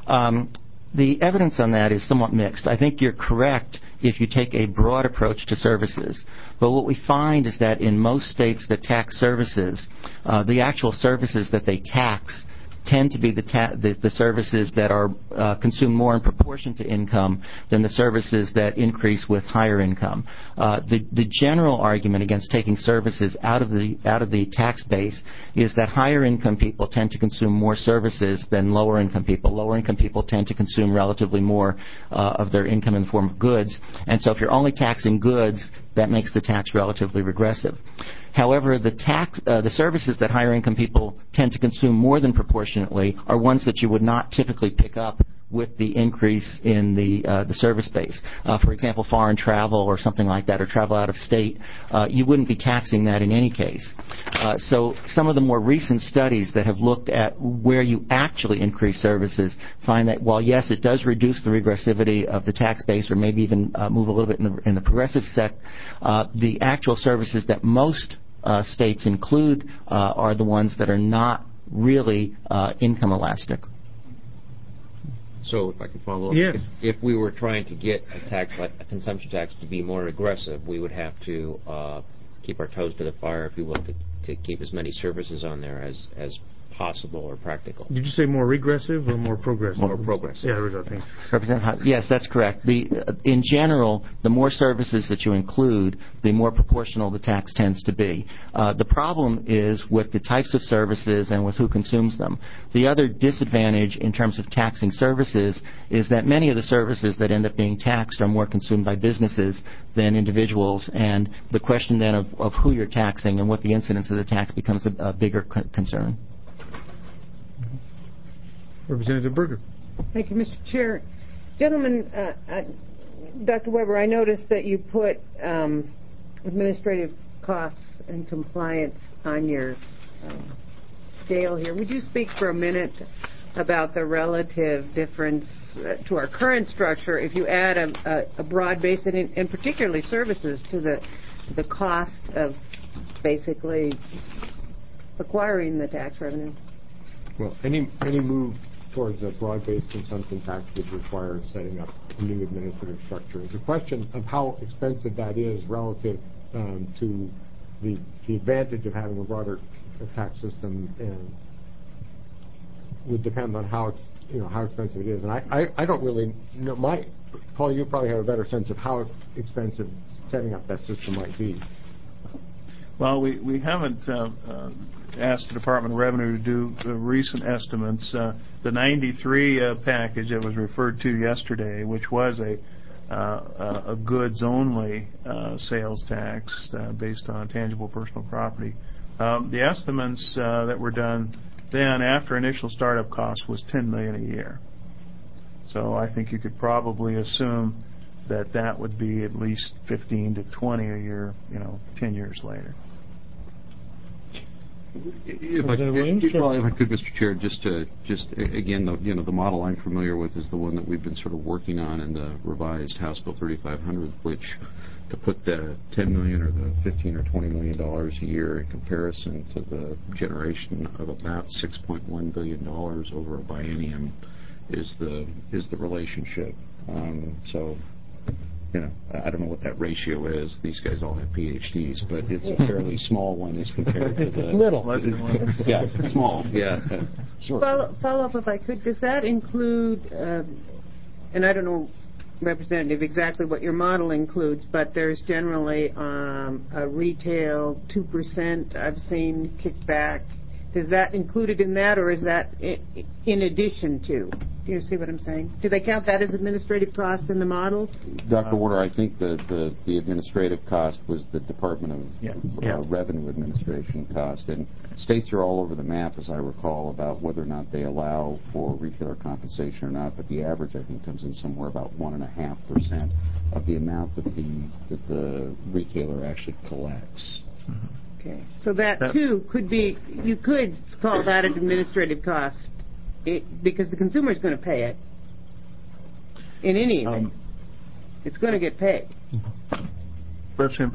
the evidence on that is somewhat mixed. I think you're correct if you take a broad approach to services. But what we find is that in most states that tax services, the actual services that they tax tend to be the services that are consumed more in proportion to income than the services that increase with higher income. The general argument against taking services out of the tax base is that higher income people tend to consume more services than lower income people. Lower income people tend to consume relatively more of their income in the form of goods, and so if you're only taxing goods, that makes the tax relatively regressive. However, the services that higher income people tend to consume more than proportionately are ones that you would not typically pick up with the increase in the service base. For example, foreign travel or something like that, or travel out of state, you wouldn't be taxing that in any case. So some of the more recent studies that have looked at where you actually increase services find that while, yes, it does reduce the regressivity of the tax base or maybe even move a little bit in the progressive sect, the actual services that most states include are the ones that are not really income elastic. So if I could follow up, if we were trying to get a tax like a consumption tax to be more aggressive, we would have to keep our toes to the fire, if you will, to keep as many services on there as possible or practical. Did you say more regressive or more progressive? More progressive. Yeah, I think. Representative Hunt, yes, that's correct. In general, the more services that you include, the more proportional the tax tends to be. The problem is with the types of services and with who consumes them. The other disadvantage in terms of taxing services is that many of the services that end up being taxed are more consumed by businesses than individuals, and the question then of who you're taxing and what the incidence of the tax becomes a bigger concern. Representative Berger. Thank you, Mr. Chair. Gentlemen, Dr. Weber, I noticed that you put administrative costs and compliance on your scale here. Would you speak for a minute about the relative difference to our current structure if you add a broad base and particularly services to the cost of basically acquiring the tax revenue? Well, any move towards a broad-based consumption tax would require setting up a new administrative structure. The question of how expensive that is relative to the advantage of having a broader tax system would depend on how expensive it is. And I don't really know. Paul, you probably have a better sense of how expensive setting up that system might be. Well, we haven't asked the Department of Revenue to do recent estimates. The 93 package that was referred to yesterday, which was a goods-only sales tax based on tangible personal property, the estimates that were done then after initial startup costs was $10 million a year. So I think you could probably assume that would be at least 15 to 20 a year, 10 years later. If I could, Mr. Chair, just again, the model I'm familiar with is the one that we've been sort of working on in the revised House Bill 3500, which to put the $10 million or the $15 or $20 million a year in comparison to the generation of about $6.1 billion over a biennium is the relationship. So. I don't know what that ratio is. These guys all have PhDs, but it's a fairly small one as compared to the little. Yeah, small. Yeah. Sure. Follow up if I could. Does that include? And I don't know, Representative, exactly what your model includes, but there's generally a retail 2% I've seen kickback. Is that included in that, or is that in addition to? Do you see what I'm saying? Do they count that as administrative costs in the models? Dr. Warder, I think the administrative cost was the Department of Revenue Administration cost. And states are all over the map, as I recall, about whether or not they allow for retailer compensation or not. But the average, I think, comes in somewhere about 1.5% of the amount that the retailer actually collects. Mm-hmm. Okay. So that, too, could be, you could call that an administrative cost because the consumer is going to pay it in any event. It's going to get paid. Representative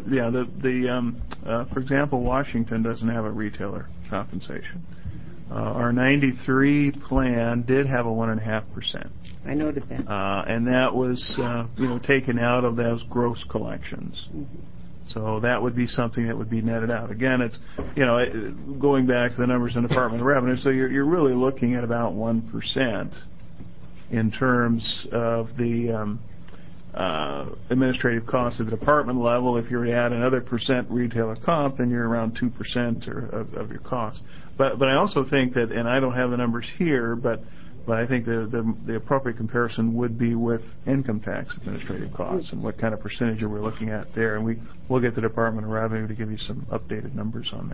Berger, for example, Washington doesn't have a retailer compensation. Our 93 plan did have a 1.5%. I noted that. And that was taken out of those gross collections. Mm-hmm. So that would be something that would be netted out. Again, it's going back to the numbers in the Department of Revenue. So you're really looking at about 1% in terms of the administrative costs at the department level. If you were to add another % retailer comp, then you're around 2% of your costs. But I also think that, and I don't have the numbers here, but I think the appropriate comparison would be with income tax administrative costs and what kind of percentage are we looking at there. And we'll get the Department of Revenue to give you some updated numbers on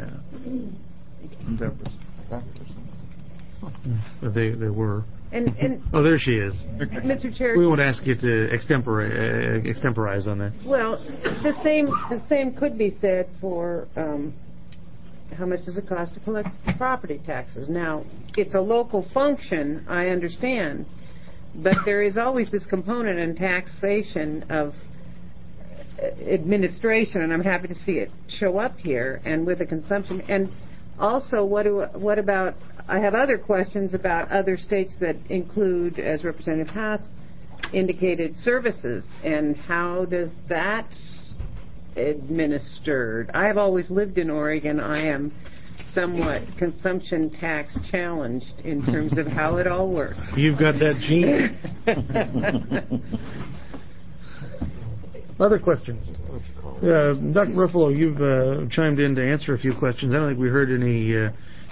that. They were. And there she is. Mr. Chair. We won't ask you to extemporize on that. Well, the same could be said for how much does it cost to collect property taxes. Now, it's a local function, I understand, but there is always this component in taxation of administration, and I'm happy to see it show up here, and with the consumption. And also, what about, I have other questions about other states that include, as Representative Haas indicated, services, and how does that administered? I have always lived in Oregon. I am somewhat consumption tax challenged in terms of how it all works. You've got that gene. Other questions? Dr. Ruffalo, you've chimed in to answer a few questions. I don't think we heard any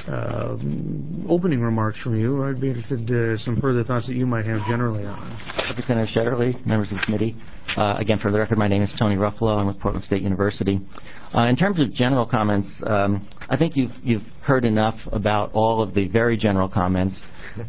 opening remarks from you. I'd be interested in some further thoughts that you might have generally on. Representative Shetterly, members of the committee. Again, for the record, my name is Tony Ruffalo. I'm with Portland State University. In terms of general comments, I think you've heard enough about all of the very general comments.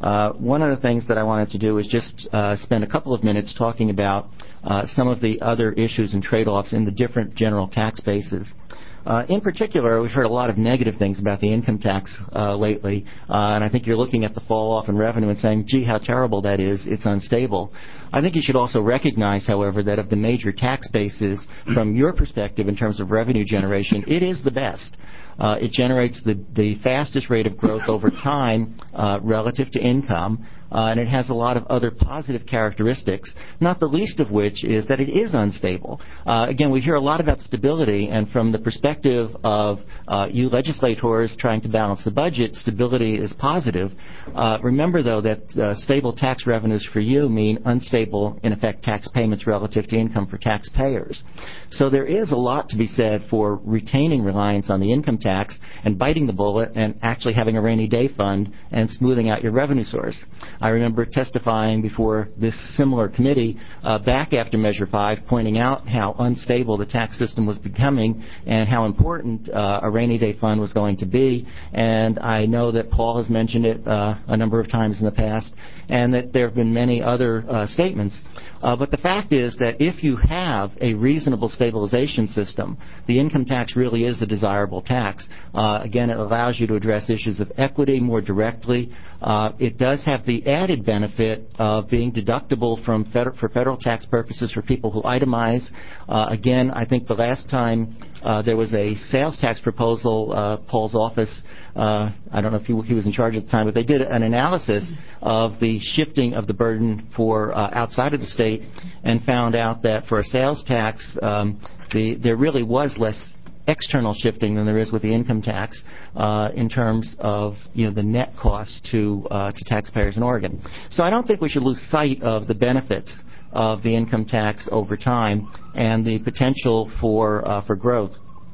One of the things that I wanted to do is just spend a couple of minutes talking about some of the other issues and trade-offs in the different general tax bases. In particular, we've heard a lot of negative things about the income tax lately, and I think you're looking at the fall off in revenue and saying, gee, how terrible that is, it's unstable. I think you should also recognize, however, that of the major tax bases, from your perspective in terms of revenue generation, it is the best. It generates the fastest rate of growth over time relative to income, and it has a lot of other positive characteristics, not the least of which is that it is unstable. Again, we hear a lot about stability, and from the perspective of you legislators trying to balance the budget, stability is positive. Remember, though, that stable tax revenues for you mean unstable, in effect, tax payments relative to income for taxpayers. So there is a lot to be said for retaining reliance on the income tax and biting the bullet and actually having a rainy day fund and smoothing out your revenue source. I remember testifying before this similar committee back after Measure 5, pointing out how unstable the tax system was becoming and how important a rainy day fund was going to be. And I know that Paul has mentioned it a number of times in the past, and that there have been many other statements. But the fact is that if you have a reasonable stabilization system, the income tax really is a desirable tax. Again, it allows you to address issues of equity more directly. It does have the added benefit of being deductible for federal tax purposes for people who itemize. Again, I think the last time there was a sales tax proposal, Paul's office, I don't know if he was in charge at the time, but they did an analysis of the shifting of the burden for outside of the state and found out that for a sales tax, there really was less external shifting than there is with the income tax in terms of the net cost to taxpayers in Oregon. So I don't think we should lose sight of the benefits of the income tax over time and the potential for growth.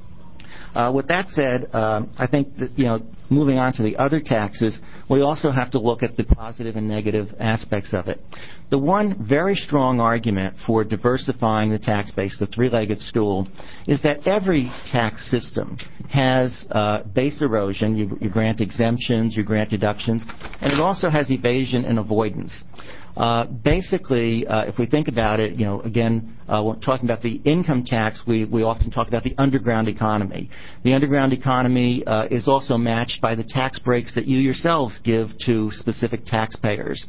With that said, I think that moving on to the other taxes, we also have to look at the positive and negative aspects of it. The one very strong argument for diversifying the tax base, the three-legged stool, is that every tax system has base erosion. You grant exemptions, you grant deductions, and it also has evasion and avoidance. Basically, if we think about it, again, when talking about the income tax, we often talk about the underground economy. The underground economy is also matched by the tax breaks that you yourselves give to specific taxpayers.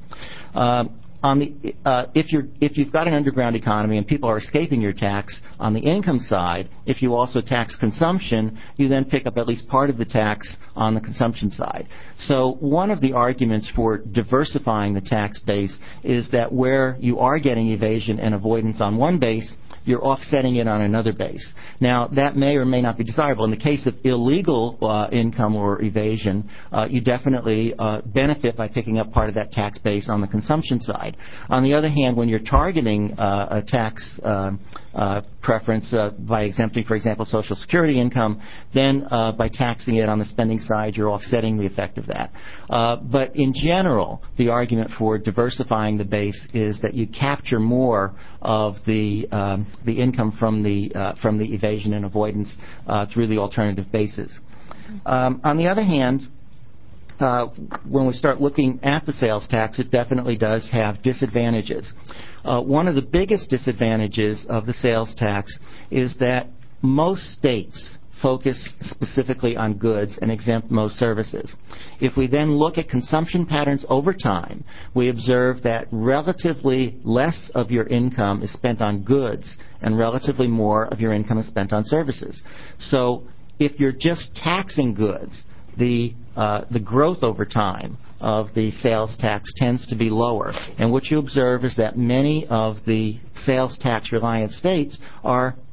If you've got an underground economy and people are escaping your tax on the income side, if you also tax consumption, you then pick up at least part of the tax on the consumption side. So one of the arguments for diversifying the tax base is that where you are getting evasion and avoidance on one base, you're offsetting it on another base. Now, that may or may not be desirable. In the case of illegal income or evasion, you definitely benefit by picking up part of that tax base on the consumption side. On the other hand, when you're targeting a tax preference by exempting, for example, Social Security income, then by taxing it on the spending side, you're offsetting the effect of that. But in general, the argument for diversifying the base is that you capture more of the income from the evasion and avoidance through the alternative bases. On the other hand, when we start looking at the sales tax, it definitely does have disadvantages. One of the biggest disadvantages of the sales tax is that most states focus specifically on goods and exempt most services. If we then look at consumption patterns over time, we observe that relatively less of your income is spent on goods and relatively more of your income is spent on services. So if you're just taxing goods, the growth over time of the sales tax tends to be lower. And what you observe is that many of the sales tax reliant states are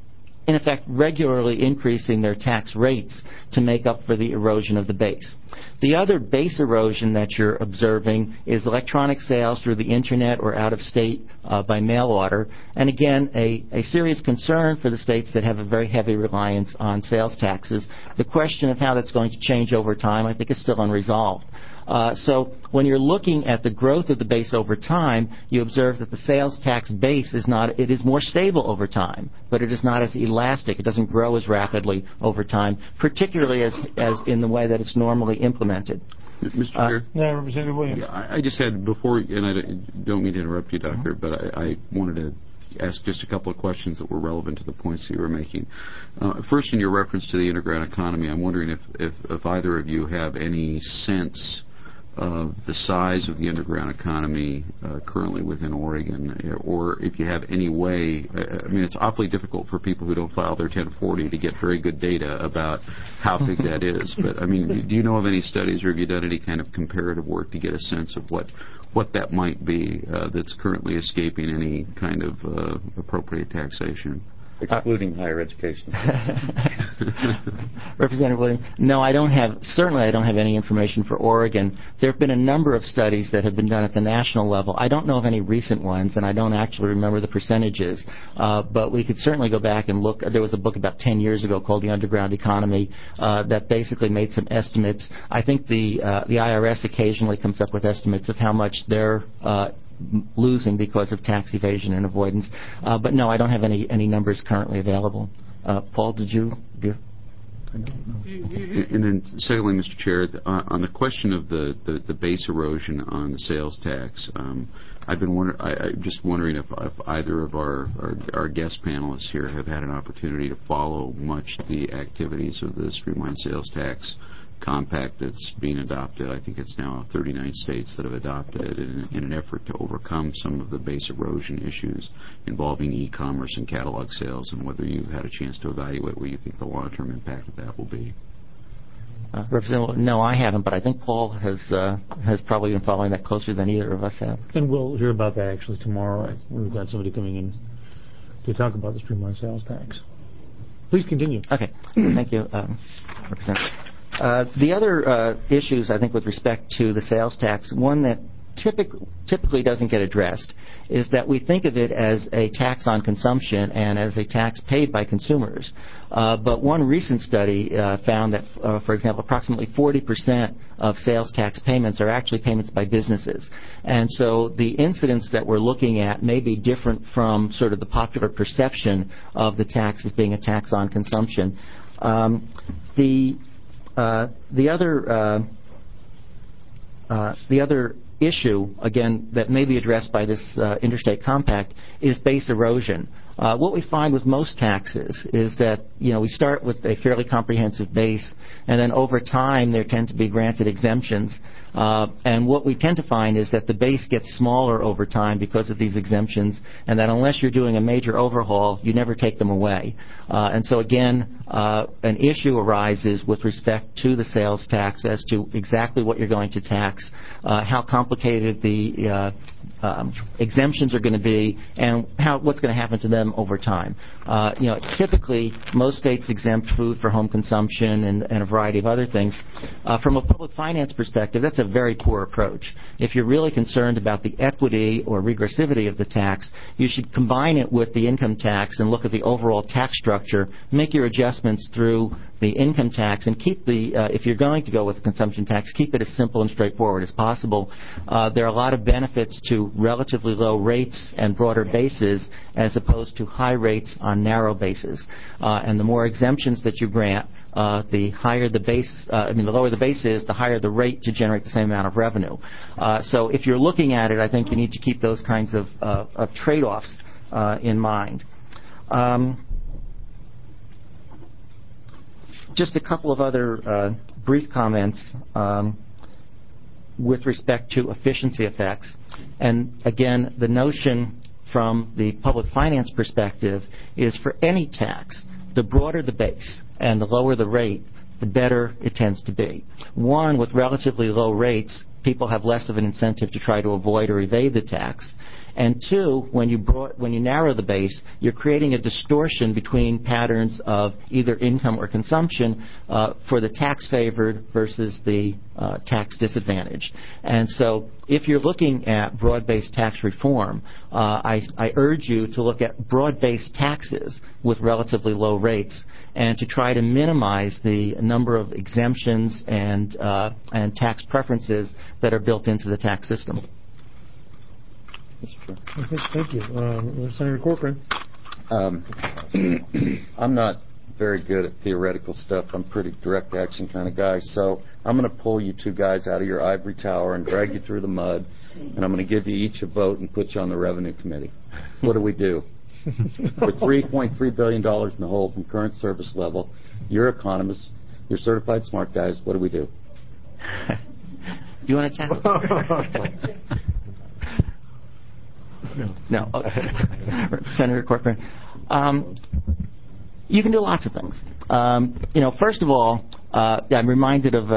in effect, regularly increasing their tax rates to make up for the erosion of the base. The other base erosion that you're observing is electronic sales through the Internet or out of state by mail order. And again, a serious concern for the states that have a very heavy reliance on sales taxes. The question of how that's going to change over time, I think, is still unresolved. So when you're looking at the growth of the base over time, you observe that the sales tax base is not, it is more stable over time, but it is not as elastic. It doesn't grow as rapidly over time, particularly as in the way that it's normally implemented. Mr. Chair? Yeah, Representative Williams. Yeah, I just had before, and I don't mean to interrupt you, Doctor, but I wanted to ask just a couple of questions that were relevant to the points that you were making. First, in your reference to the underground economy, I'm wondering if either of you have any sense of the size of the underground economy currently within Oregon, or if you have any way, I mean, it's awfully difficult for people who don't file their 1040 to get very good data about how big that is. But, I mean, do you know of any studies, or have you done any kind of comparative work to get a sense of what that might be that's currently escaping any kind of appropriate taxation? Excluding higher education. Representative Williams, no, I don't have any information for Oregon. There have been a number of studies that have been done at the national level. I don't know of any recent ones, and I don't actually remember the percentages. But we could certainly go back and look. There was a book about 10 years ago called The Underground Economy that basically made some estimates. I think the IRS occasionally comes up with estimates of how much they're losing because of tax evasion and avoidance. But no, I don't have any numbers currently available. Paul, did you give? And then, secondly, Mr. Chair, on the question of the base erosion on the sales tax, I'm just wondering if either of our guest panelists here have had an opportunity to follow much the activities of the streamlined sales tax compact that's being adopted. I think it's now 39 states that have adopted it in an effort to overcome some of the base erosion issues involving e-commerce and catalog sales, and whether you've had a chance to evaluate what you think the long-term impact of that will be. Representative, no, I haven't, but I think Paul has probably been following that closer than either of us have. And we'll hear about that actually tomorrow. We've got somebody coming in to talk about the streamlined sales tax. Please continue. Okay. Thank you, Representative. The other issues, I think, with respect to the sales tax, one that typically doesn't get addressed is that we think of it as a tax on consumption and as a tax paid by consumers. But one recent study found that, for example, approximately 40% of sales tax payments are actually payments by businesses. And so the incidence that we're looking at may be different from sort of the popular perception of the tax as being a tax on consumption. The other issue, again, that may be addressed by this interstate compact is base erosion. What we find with most taxes is that, we start with a fairly comprehensive base, and then over time there tend to be granted exemptions. And what we tend to find is that the base gets smaller over time because of these exemptions, and that unless you're doing a major overhaul, you never take them away. And so again, an issue arises with respect to the sales tax as to exactly what you're going to tax, how complicated the exemptions are going to be, and what's going to happen to them over time. Typically, most states exempt food for home consumption and a variety of other things. From a public finance perspective, that's a very poor approach. If you're really concerned about the equity or regressivity of the tax, you should combine it with the income tax and look at the overall tax structure, make your adjustments through the income tax, and keep if you're going to go with the consumption tax, keep it as simple and straightforward as possible. There are a lot of benefits to relatively low rates and broader bases as opposed to high rates on narrow bases. And the more exemptions that you grant, the higher the base, the lower the base is, the higher the rate to generate the same amount of revenue. So if you're looking at it, I think you need to keep those kinds of trade-offs in mind. Just a couple of other brief comments with respect to efficiency effects. And again, the notion from the public finance perspective is for any tax, the broader the base and the lower the rate, the better it tends to be. One, with relatively low rates, people have less of an incentive to try to avoid or evade the tax. And two, when you narrow the base, you're creating a distortion between patterns of either income or consumption for the tax-favored versus the tax-disadvantaged. And so if you're looking at broad-based tax reform, I urge you to look at broad-based taxes with relatively low rates and to try to minimize the number of exemptions and tax preferences that are built into the tax system. Okay, thank you. Senator Corcoran. I'm not very good at theoretical stuff. I'm a pretty direct action kind of guy. So I'm going to pull you two guys out of your ivory tower and drag you through the mud, and I'm going to give you each a vote and put you on the Revenue Committee. What do we do? We're $3.3 billion in the hole from current service level. You're economists. You're certified smart guys. What do we do? Do you want to tackle? No. Senator Corcoran. You can do lots of things. First of all, I'm reminded of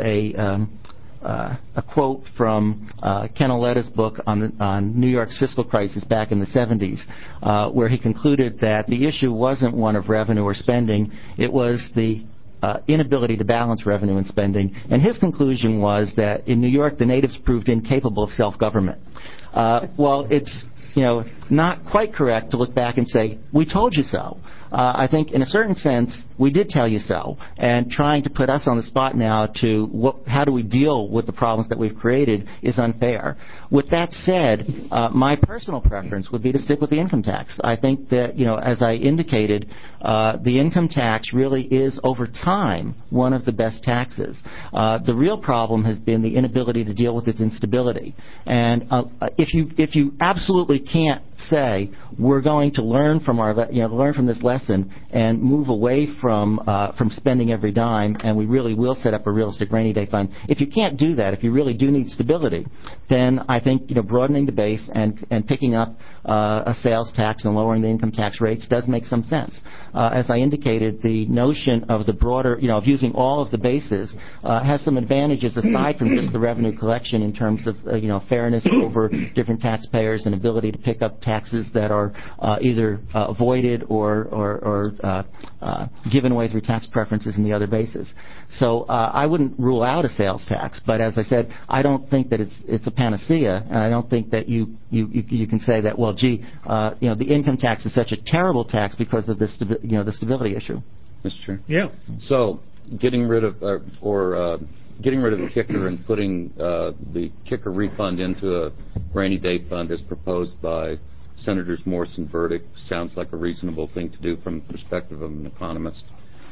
a quote from Ken Auleta's book on New York's fiscal crisis back in the 70s, where he concluded that the issue wasn't one of revenue or spending, it was the inability to balance revenue and spending. And his conclusion was that in New York, the natives proved incapable of self-government. Well, it's not quite correct to look back and say, we told you so. I think in a certain sense, we did tell you so. And trying to put us on the spot now to how do we deal with the problems that we've created is unfair. With that said, my personal preference would be to stick with the income tax. I think that, as I indicated, the income tax really is, over time, one of the best taxes. The real problem has been the inability to deal with its instability. And if you absolutely can't say we're going to learn from this lesson and move away from spending every dime, and we really will set up a realistic rainy day fund. If you can't do that, if you really do need stability, then I think broadening the base and picking up a sales tax and lowering the income tax rates does make some sense. As I indicated, the notion of the broader, of using all of the bases has some advantages aside from just the revenue collection in terms of fairness over different taxpayers and ability to pick up taxes that are either avoided or given away through tax preferences in the other bases. So I wouldn't rule out a sales tax, but as I said, I don't think that it's a panacea, and I don't think that you can say that, well, the income tax is such a terrible tax because of the stability issue. Mr. Chair? Yeah. So getting rid of the kicker and putting the kicker refund into a rainy day fund as proposed by Senators Morse and Burdick sounds like a reasonable thing to do from the perspective of an economist.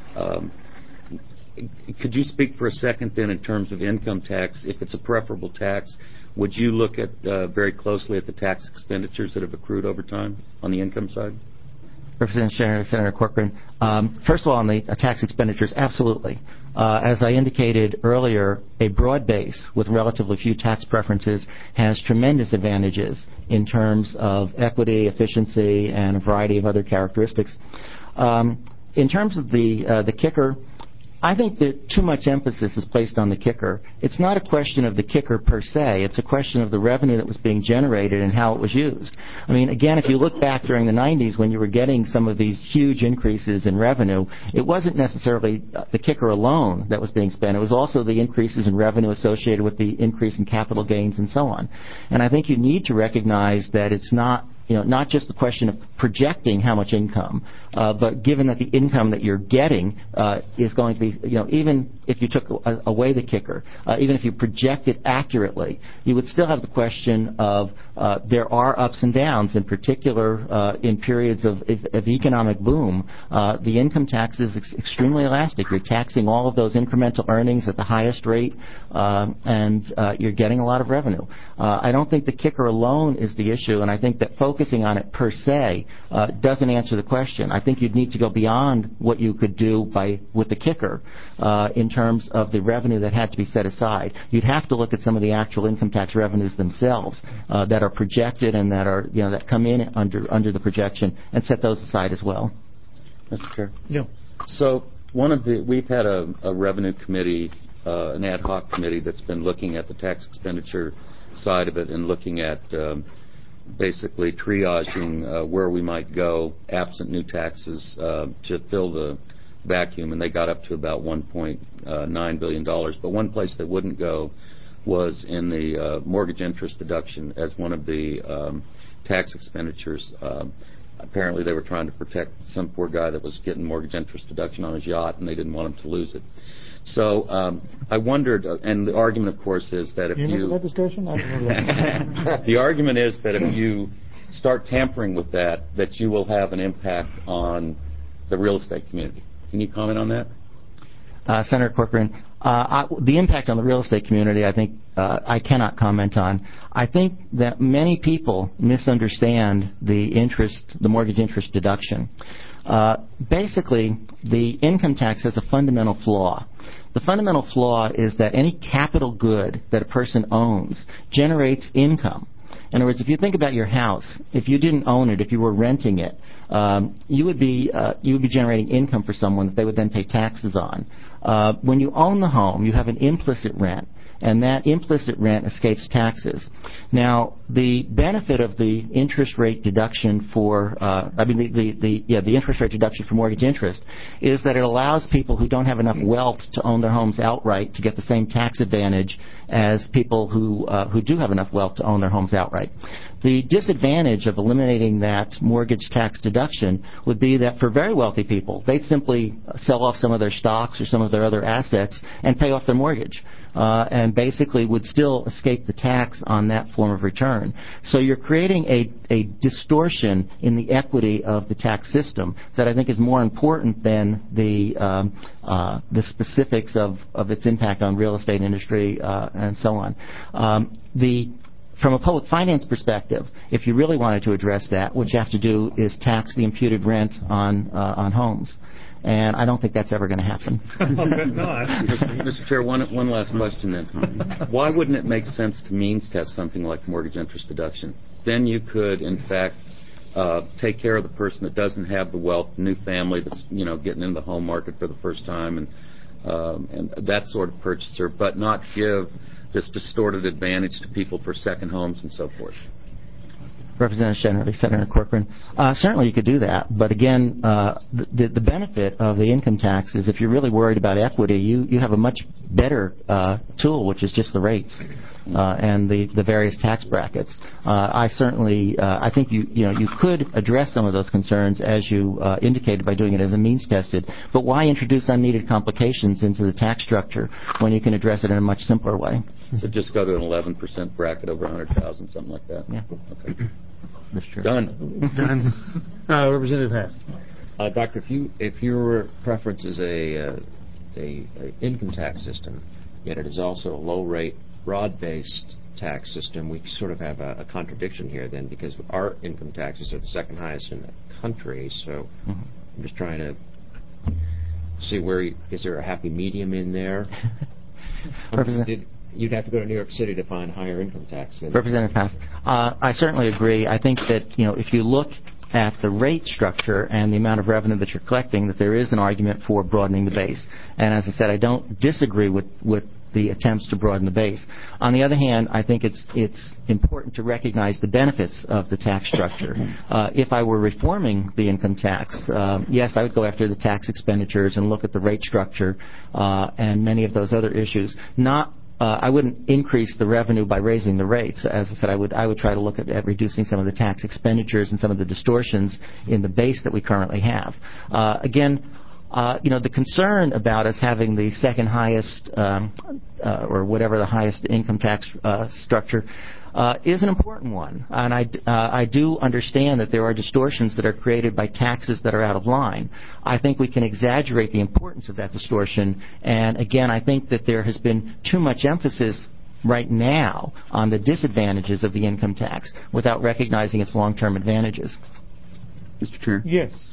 Could you speak for a second then in terms of income tax? If it's a preferable tax, would you look at very closely at the tax expenditures that have accrued over time on the income side? Representative Senator Corcoran. First of all, on the tax expenditures, absolutely. As I indicated earlier, a broad base with relatively few tax preferences has tremendous advantages in terms of equity, efficiency, and a variety of other characteristics. In terms of the kicker, I think that too much emphasis is placed on the kicker. It's not a question of the kicker per se. It's a question of the revenue that was being generated and how it was used. I mean, again, if you look back during the 90s when you were getting some of these huge increases in revenue, it wasn't necessarily the kicker alone that was being spent. It was also the increases in revenue associated with the increase in capital gains and so on. And I think you need to recognize that it's not just the question of projecting how much income, but given that the income that you're getting is going to be, even if you took away the kicker, even if you project it accurately, you would still have the question of there are ups and downs, in particular in periods of economic boom. The income tax is extremely elastic. You're taxing all of those incremental earnings at the highest rate, and you're getting a lot of revenue. I don't think the kicker alone is the issue, and I think that focusing on it per se doesn't answer the question. I think you'd need to go beyond what you could do with the kicker in terms of the revenue that had to be set aside. You'd have to look at some of the actual income tax revenues themselves that are projected and that are that come in under the projection and set those aside as well. Mr. Chair? Yeah. So we've had a revenue committee, an ad hoc committee that's been looking at the tax expenditure side of it and looking at basically triaging where we might go absent new taxes to fill the vacuum, and they got up to about $1.9 billion. But one place they wouldn't go was in the mortgage interest deduction as one of the tax expenditures. Apparently they were trying to protect some poor guy that was getting mortgage interest deduction on his yacht, and they didn't want him to lose it. So I wondered, and the argument, of course, is that if you... remember that discussion? I don't remember that. The argument is that if you start tampering with that you will have an impact on the real estate community. Can you comment on that? Senator Corcoran, the impact on the real estate community, I think I cannot comment on. I think that many people misunderstand the mortgage interest deduction. Basically, the income tax has a fundamental flaw. The fundamental flaw is that any capital good that a person owns generates income. In other words, if you think about your house, if you didn't own it, if you were renting it, you would be generating income for someone that they would then pay taxes on. When you own the home, you have an implicit rent, and that implicit rent escapes taxes. Now, the benefit of the interest rate deduction for, the interest rate deduction for mortgage interest is that it allows people who don't have enough wealth to own their homes outright to get the same tax advantage as people who do have enough wealth to own their homes outright. The disadvantage of eliminating that mortgage tax deduction would be that for very wealthy people, they'd simply sell off some of their stocks or some of their other assets and pay off their mortgage, and basically would still escape the tax on that form of return. So you're creating a distortion in the equity of the tax system that I think is more important than the specifics of its impact on real estate industry and so on. From a public finance perspective, if you really wanted to address that, what you have to do is tax the imputed rent on homes. And I don't think that's ever going to happen. Mr. Chair, one last question then. Why wouldn't it make sense to means test something like mortgage interest deduction? Then you could, in fact, take care of the person that doesn't have the wealth, new family that's getting into the home market for the first time, and that sort of purchaser, but not give this distorted advantage to people for second homes and so forth. Representative Senator Corcoran, certainly you could do that, but again, the benefit of the income tax is if you're really worried about equity, you have a much better tool, which is just the rates and the various tax brackets. I think you could address some of those concerns as you indicated by doing it as a means tested, but why introduce unneeded complications into the tax structure when you can address it in a much simpler way? So just go to an 11% bracket over 100,000, something like that. Yeah. Okay. Mr. Done. Representative Hass. Doctor, if your preference is a income tax system, yet it is also a low rate, broad-based tax system, we sort of have a contradiction here then, because our income taxes are the second highest in the country. So I'm just trying to see is there a happy medium in there? You'd have to go to New York City to find higher income tax. Representative Hass, I certainly agree. I think that if you look at the rate structure and the amount of revenue that you're collecting, that there is an argument for broadening the base. And as I said, I don't disagree with the attempts to broaden the base. On the other hand, I think it's important to recognize the benefits of the tax structure. If I were reforming the income tax, yes, I would go after the tax expenditures and look at the rate structure and many of those other issues. I wouldn't increase the revenue by raising the rates. As I said, I would try to look at reducing some of the tax expenditures and some of the distortions in the base that we currently have. The concern about us having the second highest or whatever the highest income tax structure is an important one. And I do understand that there are distortions that are created by taxes that are out of line. I think we can exaggerate the importance of that distortion. And again, I think that there has been too much emphasis right now on the disadvantages of the income tax without recognizing its long-term advantages. Mr. Chair? Yes.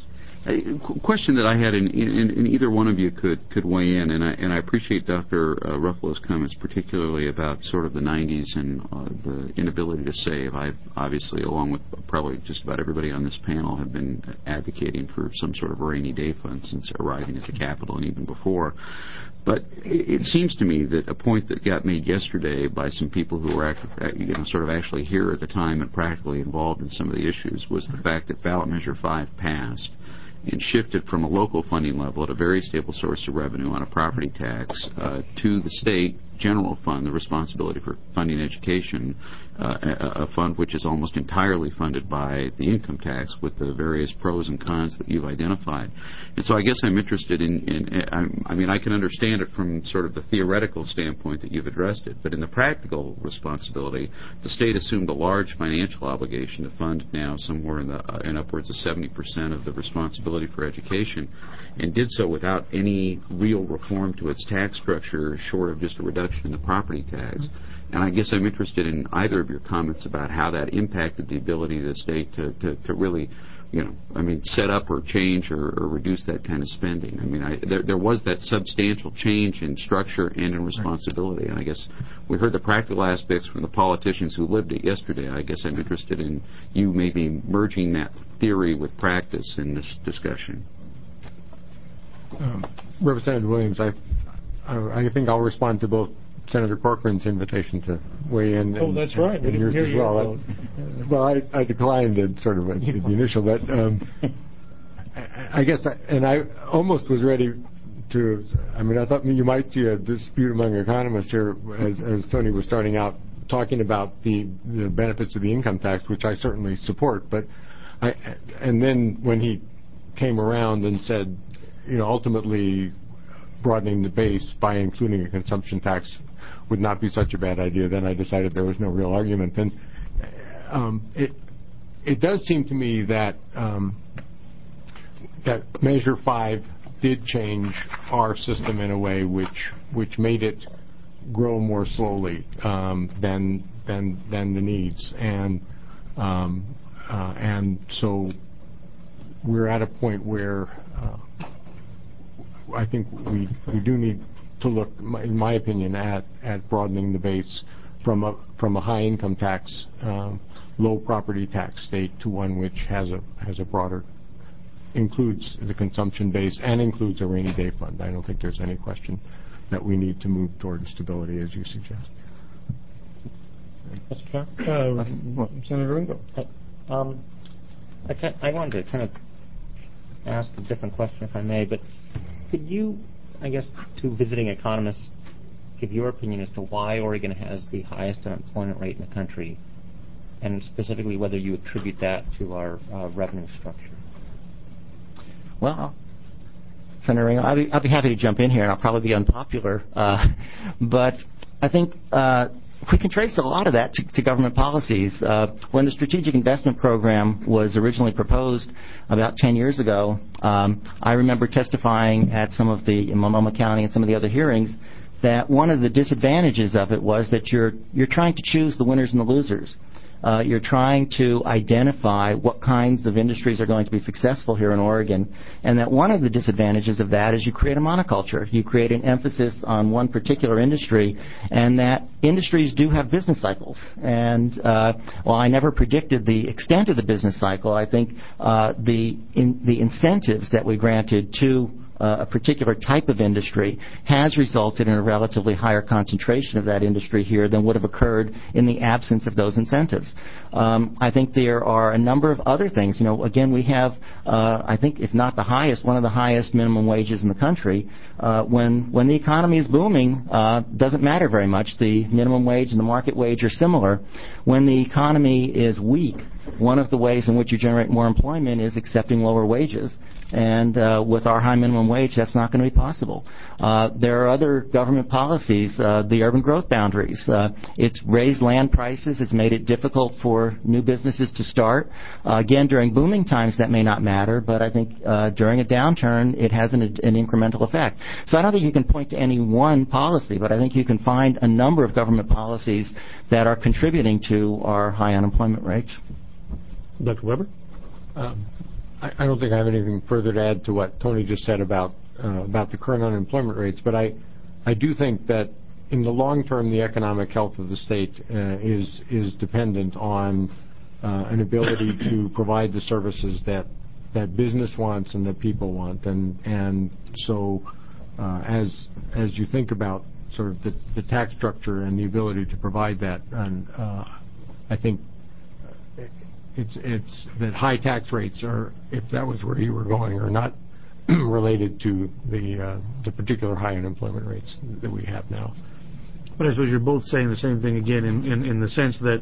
Question that I had, and either one of you could weigh in, and I appreciate Dr. Ruffalo's comments, particularly about sort of the 90s and the inability to save. I've obviously, along with probably just about everybody on this panel, have been advocating for some sort of rainy day fund since arriving at the Capitol and even before. But it seems to me that a point that got made yesterday by some people who were sort of actually here at the time and practically involved in some of the issues was the fact that ballot measure 5 passed and shifted from a local funding level at a very stable source of revenue on a property tax to the state general fund, the responsibility for funding education, a fund which is almost entirely funded by the income tax with the various pros and cons that you've identified. And so I guess I'm interested I mean, I can understand it from sort of the theoretical standpoint that you've addressed it, but in the practical responsibility, the state assumed a large financial obligation to fund now somewhere in upwards of 70% of the responsibility for education, and did so without any real reform to its tax structure, short of just a reduction in the property tax. And I guess I'm interested in either of your comments about how that impacted the ability of the state to really, set up or change or reduce that kind of spending. I mean, there was that substantial change in structure and in responsibility. And I guess we heard the practical aspects from the politicians who lived it yesterday. I guess I'm interested in you maybe merging that theory with practice in this discussion. Representative Williams, I think I'll respond to both Senator Corcoran's invitation to weigh in. Oh, that's right. And yours as well. Well, I declined it sort of at the initial, but I guess, I almost was ready to. I mean, I thought you might see a dispute among economists here as Tony was starting out talking about the benefits of the income tax, which I certainly support. But and then when he came around and said, ultimately broadening the base by including a consumption tax would not be such a bad idea, then I decided there was no real argument. And it does seem to me that that Measure 5 did change our system in a way which made it grow more slowly than the needs, and so we're at a point where I think we do need to look, in my opinion, at broadening the base from a high income tax, low property tax state to one which has a broader, includes the consumption base and includes a rainy day fund. I don't think there's any question that we need to move toward stability, as you suggest. Mr. Chair? Senator Ringo. I wanted to kind of ask a different question, if I may, but could you, I guess, to visiting economists, give your opinion as to why Oregon has the highest unemployment rate in the country, and specifically whether you attribute that to our revenue structure? Well, Senator Ringo, I'll be happy to jump in here, and I'll probably be unpopular, but I think we can trace a lot of that to government policies. When the Strategic Investment Program was originally proposed about 10 years ago, I remember testifying at some of the, in Multnomah County and some of the other hearings, that one of the disadvantages of it was that you're trying to choose the winners and the losers. You're trying to identify what kinds of industries are going to be successful here in Oregon, and that one of the disadvantages of that is you create a monoculture. You create an emphasis on one particular industry, and that industries do have business cycles. And while I never predicted the extent of the business cycle, I think the incentives that we granted to a particular type of industry has resulted in a relatively higher concentration of that industry here than would have occurred in the absence of those incentives. I think there are a number of other things. Again, we have, I think, if not the highest, one of the highest minimum wages in the country. When the economy is booming, doesn't matter very much. The minimum wage and the market wage are similar. When the economy is weak, one of the ways in which you generate more employment is accepting lower wages. And with our high minimum wage, that's not going to be possible. There are other government policies, the urban growth boundaries. It's raised land prices. It's made it difficult for new businesses to start. Again, during booming times, that may not matter, but I think during a downturn, it has an incremental effect. So I don't think you can point to any one policy, but I think you can find a number of government policies that are contributing to our high unemployment rates. Dr. Weber? I don't think I have anything further to add to what Tony just said about the current unemployment rates, but I do think that in the long term, the economic health of the state is dependent on an ability to provide the services that business wants and that people want, and so as you think about sort of the tax structure and the ability to provide that, and I think it's that high tax rates are, if that was where you were going, are not related to the particular high unemployment rates that we have now. But I suppose you're both saying the same thing again in the sense that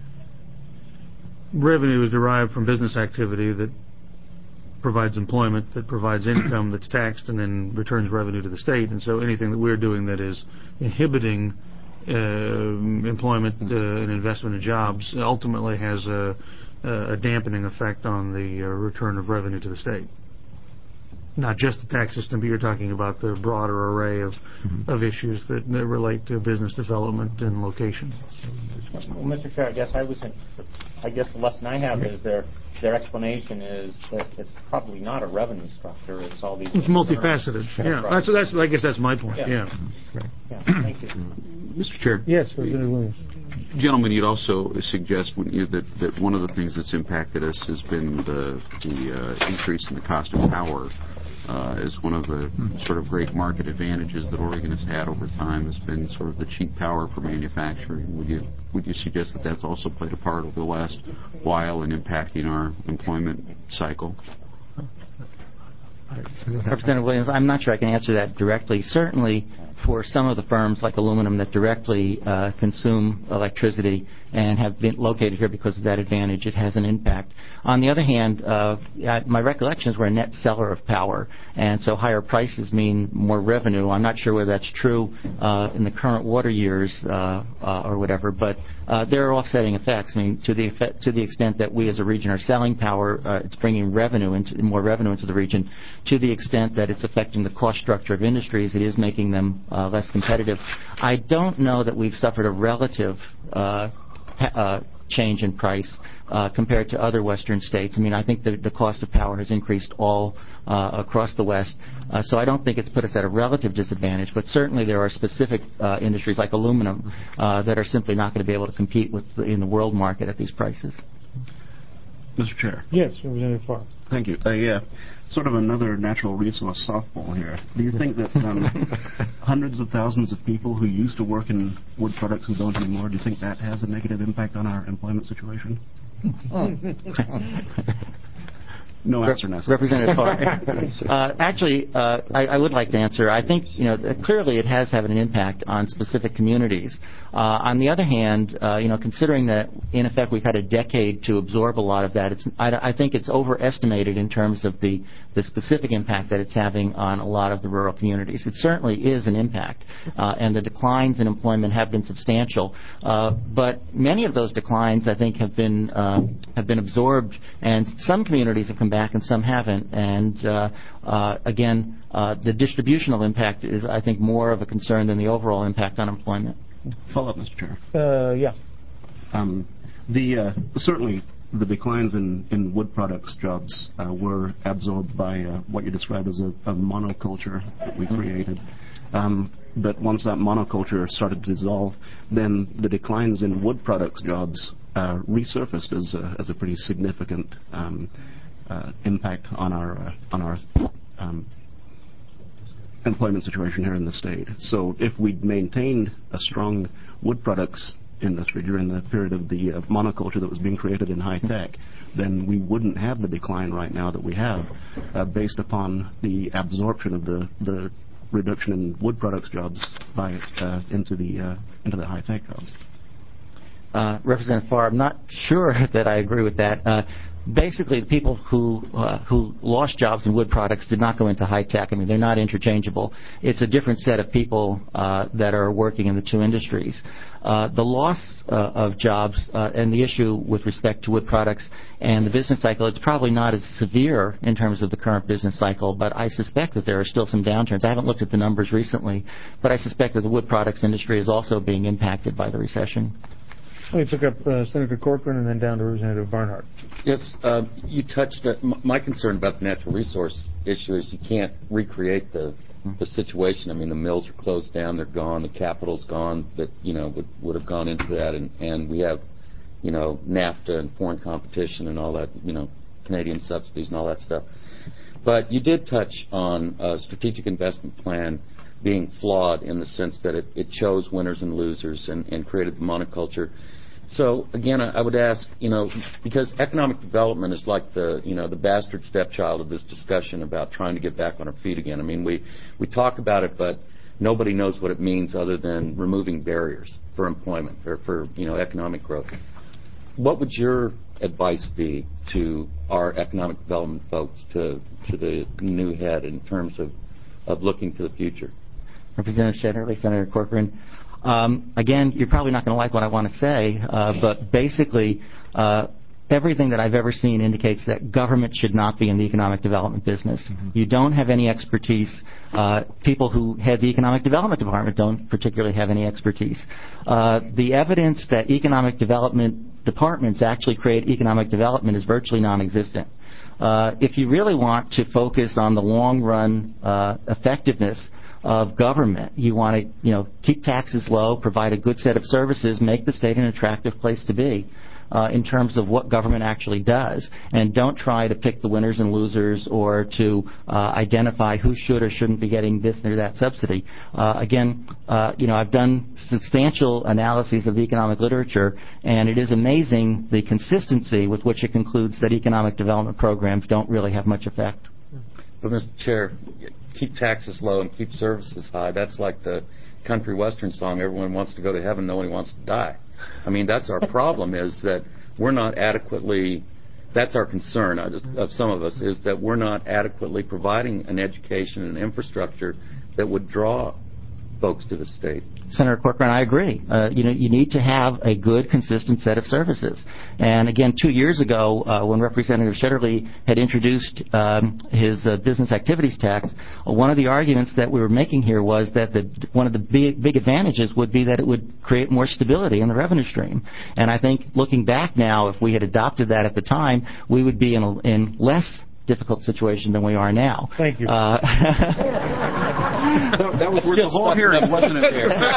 revenue is derived from business activity that provides employment, that provides income that's taxed and then returns revenue to the state. And so anything that we're doing that is inhibiting employment and investment in jobs ultimately has a dampening effect on the return of revenue to the state. Not just the tax system, but you're talking about the broader array of issues that relate to business development and location. Well, Mr. Chair, I guess the lesson I have is their explanation is that it's probably not a revenue structure. It's all these. It's multifaceted. Yeah, that's. I guess that's my point. Yeah. Thank you, Mr. Chair. Yes, gentlemen, you'd also suggest that one of the things that's impacted us has been the increase in the cost of power. As one of the sort of great market advantages that Oregon has had over time has been sort of the cheap power for manufacturing. Would you suggest that that's also played a part over the last while in impacting our employment cycle? Representative Williams, I'm not sure I can answer that directly. Certainly, for some of the firms like aluminum that directly consume electricity and have been located here because of that advantage, it has an impact. On the other hand, my recollection is we're a net seller of power, and so higher prices mean more revenue. I'm not sure whether that's true in the current water years or whatever, but there are offsetting effects. I mean, to the extent that we as a region are selling power, it's bringing more revenue into the region. To the extent that it's affecting the cost structure of industries, it is making them less competitive. I don't know that we've suffered a relative change in price compared to other western states. I mean, I think the cost of power has increased all across the West, so I don't think it's put us at a relative disadvantage, but certainly there are specific industries like aluminum that are simply not going to be able to compete in the world market at these prices. Mr. Chair. Yes, Representative Farr. Thank you. Sort of another natural resource softball here. Do you think that hundreds of thousands of people who used to work in wood products who don't anymore, do you think that has a negative impact on our employment situation? No answer necessary. Representative Farr. Actually, I would like to answer. I think clearly it has had an impact on specific communities. On the other hand, considering that in effect we've had a decade to absorb a lot of that, I think it's overestimated in terms of the specific impact that it's having on a lot of the rural communities. It certainly is an impact, and the declines in employment have been substantial. But many of those declines, I think, have been absorbed, and some communities have come back and some haven't. And again, the distributional impact is, I think, more of a concern than the overall impact on employment. Follow up, Mr. Chair. Yeah. Certainly the declines in wood products jobs were absorbed by what you described as a monoculture that we created. But once that monoculture started to dissolve, then the declines in wood products jobs resurfaced as a pretty significant impact on our employment situation here in the state. So if we'd maintained a strong wood products industry during the period of the monoculture that was being created in high tech, then we wouldn't have the decline right now that we have based upon the absorption of the reduction in wood products jobs into the high tech jobs. Representative Farr, I'm not sure that I agree with that. Basically, the people who lost jobs in wood products did not go into high tech. I mean, they're not interchangeable. It's a different set of people that are working in the two industries. The loss of jobs and the issue with respect to wood products and the business cycle, it's probably not as severe in terms of the current business cycle, but I suspect that there are still some downturns. I haven't looked at the numbers recently, but I suspect that the wood products industry is also being impacted by the recession. Let me pick up Senator Corcoran and then down to Representative Barnhart. Yes, you touched my concern about the natural resource issue is you can't recreate the situation. I mean, the mills are closed down, they're gone, the capital's gone that, would have gone into that, and we have, NAFTA and foreign competition and all that, Canadian subsidies and all that stuff. But you did touch on a strategic investment plan being flawed in the sense that it chose winners and losers and created the monoculture. So again, I would ask, because economic development is like the bastard stepchild of this discussion about trying to get back on our feet again. I mean, we talk about it, but nobody knows what it means other than removing barriers for employment or for economic growth. What would your advice be to our economic development folks, to the new head in terms of looking to the future? Representative Shetterly, Senator Corcoran. Again, you're probably not going to like what I want to say, but basically, everything that I've ever seen indicates that government should not be in the economic development business. Mm-hmm. You don't have any expertise. People who head the economic development department don't particularly have any expertise. The evidence that economic development departments actually create economic development is virtually non-existent. If you really want to focus on the long-run effectiveness of government, you want to keep taxes low, provide a good set of services, make the state an attractive place to be in terms of what government actually does, and don't try to pick the winners and losers or to identify who should or shouldn't be getting this or that subsidy. Again, I've done substantial analyses of the economic literature, and it is amazing the consistency with which it concludes that economic development programs don't really have much effect. But, Mr. Chair, keep taxes low and keep services high. That's like the country western song, everyone wants to go to heaven, nobody wants to die. I mean, that's our problem, is that we're not adequately, that's our concern of some of us, is that we're not adequately providing an education and infrastructure that would draw folks to the state. Senator Corcoran, I agree. You need to have a good, consistent set of services. And again, 2 years ago, when Representative Shetterly had introduced his business activities tax, one of the arguments that we were making here was that one of the big advantages would be that it would create more stability in the revenue stream. And I think, looking back now, if we had adopted that at the time, we would be in less difficult situation than we are now. Thank you. That was the whole hearing, wasn't it?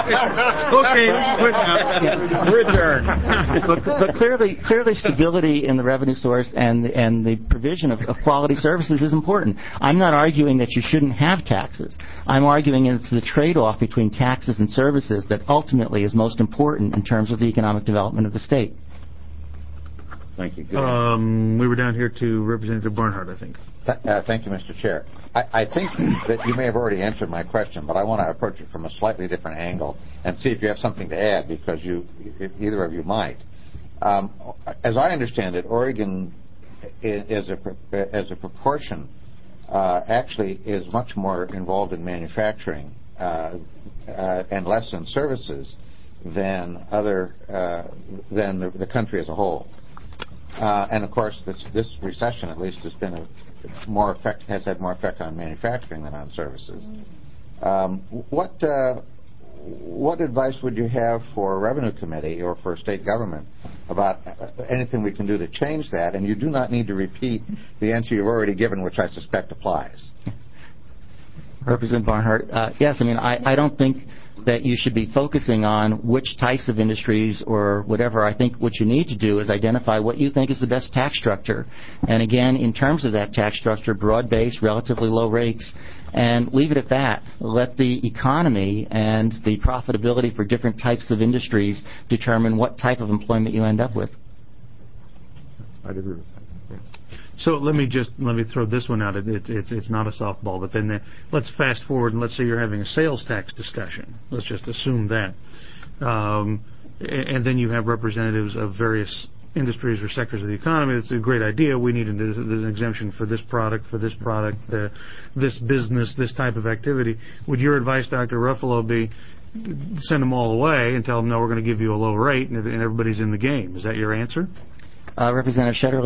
Okay, we're adjourned. But clearly, stability in the revenue source and the provision of quality services is important. I'm not arguing that you shouldn't have taxes. I'm arguing it's the trade-off between taxes and services that ultimately is most important in terms of the economic development of the state. Thank you. We were down here to Representative Barnhart, I think. Thank you, Mr. Chair. I think that you may have already answered my question, but I want to approach it from a slightly different angle and see if you have something to add, because either of you might. As I understand it, Oregon, as a proportion, actually is much more involved in manufacturing and less in services than the country as a whole. And of course, this recession, at least, has had more effect on manufacturing than on services. What advice would you have for a revenue committee or for state government about anything we can do to change that? And you do not need to repeat the answer you've already given, which I suspect applies. Representative Barnhart, yes. I mean, I don't think that you should be focusing on which types of industries or whatever. I think what you need to do is identify what you think is the best tax structure. And again, in terms of that tax structure, broad-based, relatively low rates, and leave it at that. Let the economy and the profitability for different types of industries determine what type of employment you end up with. I'd agree with that. Yeah. So let me throw this one out. It's not a softball, but then let's fast forward and let's say you're having a sales tax discussion. Let's just assume that, and then you have representatives of various industries or sectors of the economy. It's a great idea. We need an exemption for this product, this business, this type of activity. Would your advice, Dr. Ruffalo, be send them all away and tell them, no, we're going to give you a low rate, and everybody's in the game? Is that your answer? Representative Shetterly,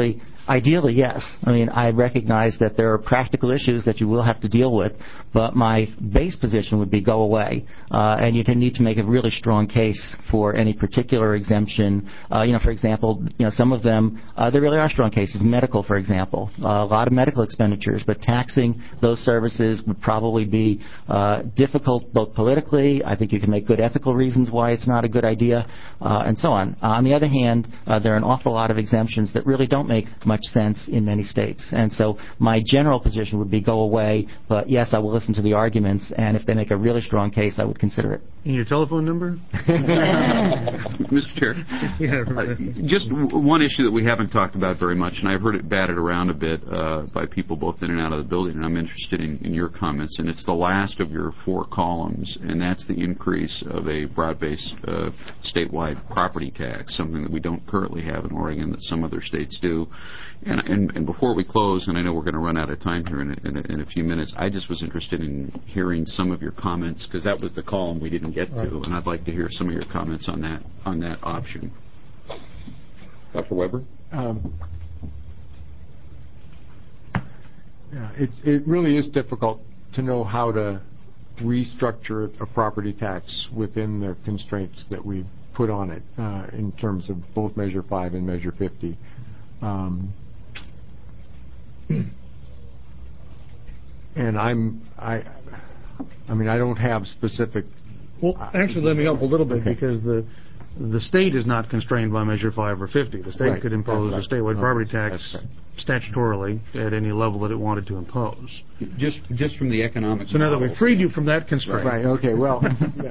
Ideally, yes. I mean, I recognize that there are practical issues that you will have to deal with, but my base position would be go away, and you need to make a really strong case for any particular exemption. For example, some of them, there really are strong cases. Medical, for example, a lot of medical expenditures, but taxing those services would probably be difficult both politically. I think you can make good ethical reasons why it's not a good idea, and so on. On the other hand, there are an awful lot of exemptions that really don't make much sense in many states. And so my general position would be go away, but yes, I will listen to the arguments, and if they make a really strong case, I would consider it. And your telephone number? Mr. Chair, just one issue that we haven't talked about very much, and I've heard it batted around a bit by people both in and out of the building, and I'm interested in your comments, and it's the last of your 4 columns, and that's the increase of a broad-based statewide property tax, something that we don't currently have in Oregon that some other states do. And before we close, and I know we're going to run out of time here in a few minutes, I just was interested in hearing some of your comments, because that was the column we didn't get to, and I'd like to hear some of your comments on that option. Dr. Weber? It really is difficult to know how to restructure a property tax within the constraints that we put on it in terms of both Measure 5 and Measure 50. And I don't have specific. Well, actually, let me help a little bit, because the state is not constrained by Measure 5 or 50. The state could impose a statewide property tax statutorily at any level that it wanted to impose. Just from the economic. So now that we've freed you from that constraint. Right. Okay. Well.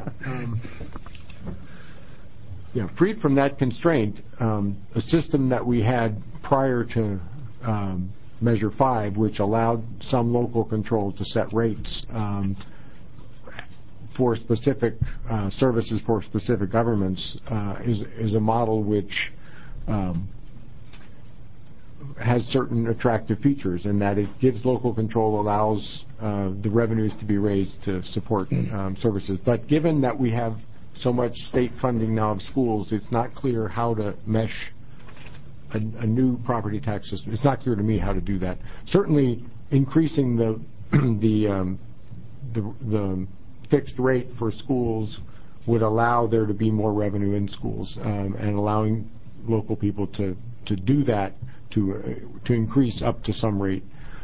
Freed from that constraint, a system that we had prior to Measure 5, which allowed some local control to set rates for specific services for specific governments, is a model which has certain attractive features in that it gives local control, allows the revenues to be raised to support services. But given that we have so much state funding now of schools, it's not clear how to mesh a new property tax system. It's not clear to me how to do that. Certainly, increasing the fixed rate for schools would allow there to be more revenue in schools, and allowing local people to do that, to increase up to some rate,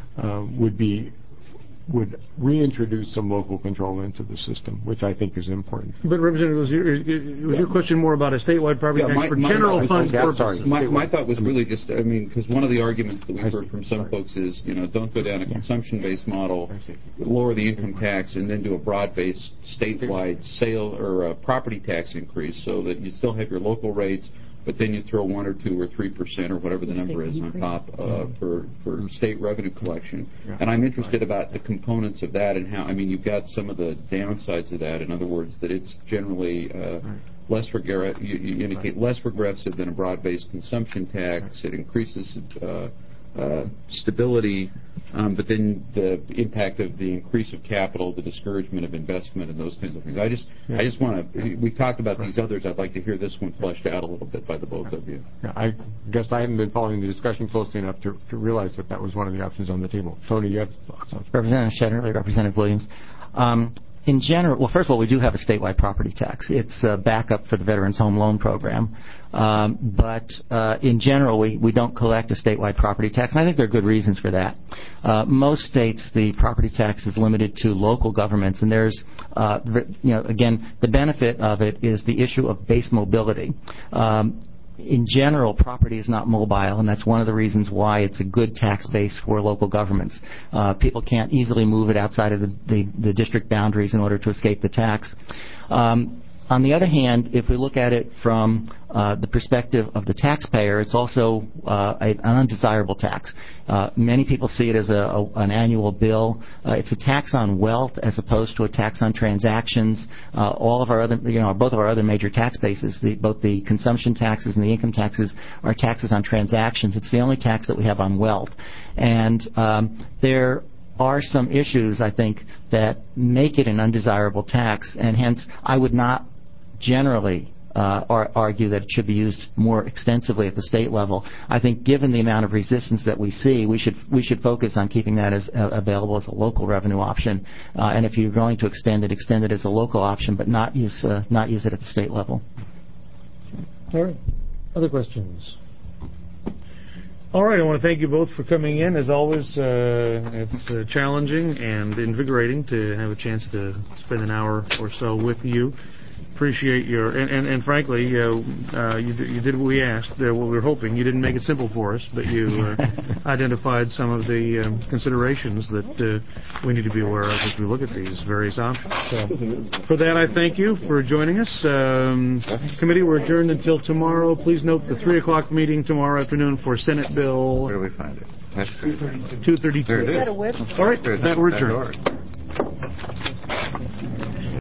would reintroduce some local control into the system, which I think is important. But, Representative, was your question more about a statewide property tax for general fund purposes? My thought was really just, because one of the arguments that we've heard from some folks is, don't go down a consumption-based model, lower the income tax, and then do a broad-based statewide sale or property tax increase, so that you still have your local rates, but then you throw 1 or 2 or 3% or whatever the number is on top for state revenue collection. And I'm interested about the components of that and how, you've got some of the downsides of that. In other words, that it's generally less you indicate less regressive than a broad-based consumption tax. It increases stability, but then the impact of the increase of capital, the discouragement of investment, and those kinds of things. I just want to. We talked about these others. I'd like to hear this one fleshed out a little bit by the both of you. I guess I haven't been following the discussion closely enough to realize that was one of the options on the table. Tony, you have thoughts on it? Representative Shedderly, Representative Williams. In general, well, first of all, we do have a statewide property tax. It's a backup for the Veterans Home Loan Program. But in general, we don't collect a statewide property tax, and I think there are good reasons for that. Most states, the property tax is limited to local governments, and there's, again, the benefit of it is the issue of base mobility. In general, property is not mobile, and that's one of the reasons why it's a good tax base for local governments. People can't easily move it outside of the district boundaries in order to escape the tax. On the other hand, if we look at it from the perspective of the taxpayer, it's also an undesirable tax. Many people see it as an annual bill. It's a tax on wealth as opposed to a tax on transactions. All of our other, both of our other major tax bases, both the consumption taxes and the income taxes, are taxes on transactions. It's the only tax that we have on wealth, and there are some issues, I think, that make it an undesirable tax, and hence I would not generally argue that it should be used more extensively at the state level. I think given the amount of resistance that we see, we should focus on keeping that as available as a local revenue option. And if you're going to extend it as a local option, but not use it at the state level. All right. Other questions? All right. I want to thank you both for coming in. As always, it's challenging and invigorating to have a chance to spend an hour or so with you. Appreciate your and frankly, you did what we asked, what we were hoping. You didn't make it simple for us, but you identified some of the considerations that we need to be aware of as we look at these various options. So, for that, I thank you for joining us. Committee, we're adjourned until tomorrow. Please note the 3:00 meeting tomorrow afternoon for Senate Bill. Where do we find it? 232. Is that a website? All right, we're adjourned.